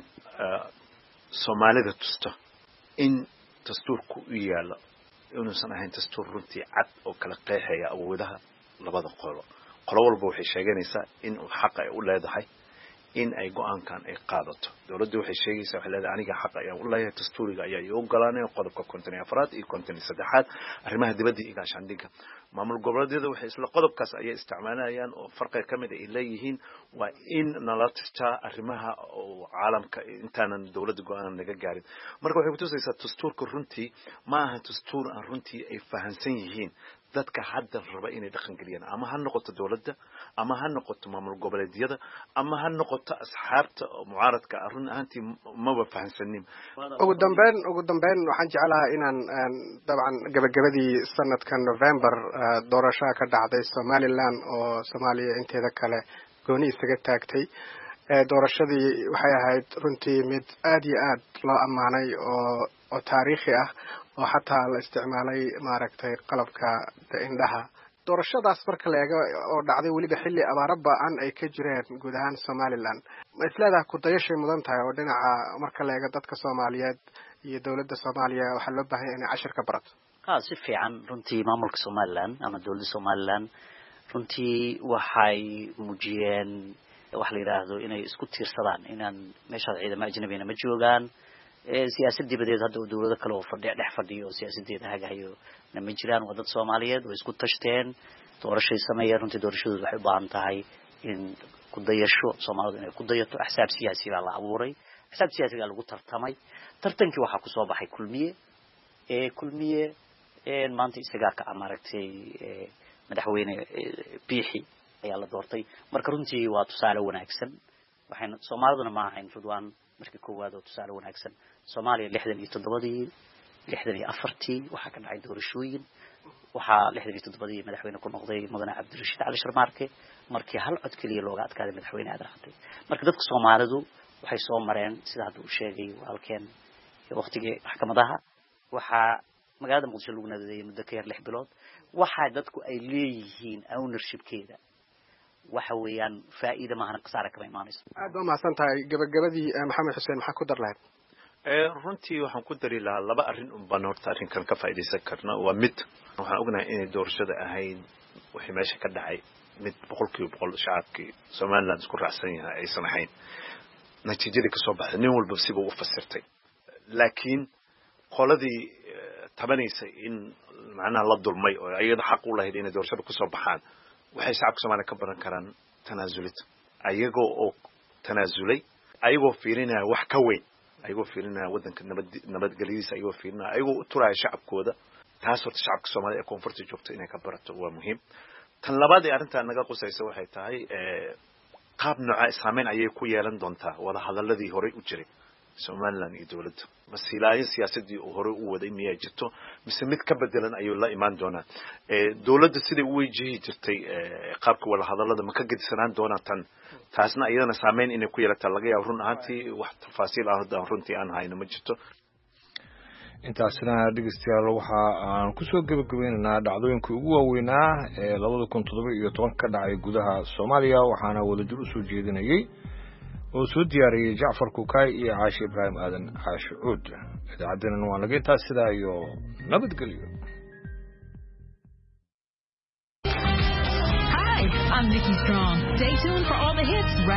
Soomaalida tusta in dastuurku u yaala inuusan ahayn dastuur runtii cad oo kala qeexaya awoodaha labada qolo qolo walba waxay sheeganaysaa in uu xaq ay u leedahay in ay go'aankan ay qaadato dawladdu waxay sheegaysaa waxay leedahay aniga xaq ayaan u leeyahay dastuuriga ayaa ii ogolaanay qodobka konton iyo afraad iyo konton iyo saddexaad arrimaha dibadda iyo gaashaandhigga maamul goboleedyada waxay isla qodobkaas ayay isticmaalayaan oo farqi ka mid ah ay leeyihiin waa in nala tustaa arrimaha oo caalamka intaanan dawladda go'aan naga gaarin marka waxay ku tusaysaa dastuurka runtii ma aha dastuur aan runtii ay fahansan yihiin dadka hadda raba inay dhaqan galiyaan ama ha noqoto dawladda ama ha noqoto maamul goboleedyada ama ha noqoto asxaabta mucaaradka arrin ahaantii ma ba fahansanin ugu dambeyn ugu dambeyn waxaan jeclahay inaan dabcan gabagabadii sanadkan November doorashada ka dhacday Somaliland oo Soomaaliya inteeda kale gooni isaga taagtay doorashadii waxay ahayd runtii mid aad iyo aad loo amaanay oo oo taariikhi ah oo xataa la isticmaalay maaragtay qalabka indhaha doorashadaas marka la eego oo dhacday waliba xilli abaaro ba'an ay ka jireen guud ahaan Somaliland ma isleedahay ku dayashay mudan tahay oo dhinaca marka la eego dadka Soomaaliyeed iyo dawladda Soomaaliya waxa loo baahan yahay inay cashir ka barato ha si fiican runtii maamulka Somaliland ama dawladda Somaliland runtii waxay muujiyeen wax la yiraahdo inay isku tiirsadaan inaan meesha ciidamada ajnabiga ma joogaan siyaasadda dibadeed hadda dawladda kale oo fadhiya dhex fadhiyo siyaasadeeda hagahayo nama jiraan wadad Soomaaliyeed oo isku tashteen doorashay sameeyeen runtii doorashadu waxay u baahan tahay in ku dayasho Soomaalidu inay ku dayato axsaab siyaasi baa la abuuray axsaab siyaasiga lagu tartamay tartankii waxa ku soo baxay kulmiye ee kulmiye ee maanta isaga ka amartay madaxweyne Biixi ayaa la doortay marka runtii waa tusaale wanaagsan waxayna Soomaaliduna ma ahayn Ridwaan markii koowaad oo tusaale wanaagsan Soomaaliya lixdan iyo toddobadii lixdan iyo afartii waxa ka dhacay doorashooyin waxa lixdan iyo toddobadii madaxweyne ku noqday mudane Cabdirashiid Cali Sharmaarke markii hal cod kaliya looga adkaaday madaxweyne Adraxday marka dadka Soomaalidu waxay soo mareen sida hadda uu sheegay walkeen waqtigii maxkamadaha waxa magaalada Muqdisho lagu naaday muddo ka yar lix bilood waxa dadku ay leeyihiin ownership-keeda waxa weeyaan faa'iido ma ahan qasaare kama imaanayso aad baa mahadsan tahay gabagabadii Maxamed Xuseen maxaa ku dar lahayd ee runtii waxaan ku dari lahaa laba arrin un baan horta arrinkan ka faa'iideysan karna waa mid waxaan ognahay inay doorashada ahayd wixii meesha ka dhacay mid boqolkiiba boqol shacabkii Somaliland isku raacsan yahay aysan ahayn natiijadii ka soo baxday nin walba siba u fasirtay laakiin qoladii tabanaysa in macnaha la dulmay oo ayada xaq u lahayd inay doorashada ku soo baxaan waxay shacabka Soomaaliya ka baran karaan tanaasulid ayagoo oo tanaasulay ayagoo fiirinaya wax ka weyn ayagoo fiirinaya waddanka nabad nabadgelyadiisa ayagoo fiirinaya ayagoo u turaya shacabkooda taas horta shacabka Soomaaliya ee koonfurta joogta inay ka barato waa muhiim tan labaad ee arrintan naga qusaysa waxay tahay qaab nooca saameyn ayay ku yeelan doontaa wada hadaladii hore u jiray Somaliland iyo dawladda masiilaayin siyaasadii oo hore u waday miyay jirto mise mid ka bedelan ayuu la imaan doonaa ee dawladda sidii u wajihi jirtay qaabka wada hadalada ma ka gedisanaan doonaa tan taasna iyadana saameyn inay ku yeelato laga yaabo run ahaantii wax tafaasiil ah oo runtii aan hayno ma jirto intaasina dhegeystayaal waxa aan ku soo gabagabeynaa dhacdooyinkii ugu waaweynaa ee laba kun iyo toddoba iyo toban ka dhacay gudaha Soomaaliya waxaana wadajir u soo jeedinayay oo soo diyaariyay Jacfar Kukay iyo Caashi Ibrahim Aadan Caashi Cuud idaacadana waa laga intaas sidaa iyo nabadgelyo Hi, I'm Nikki Strong. Stay tuned for all the hits.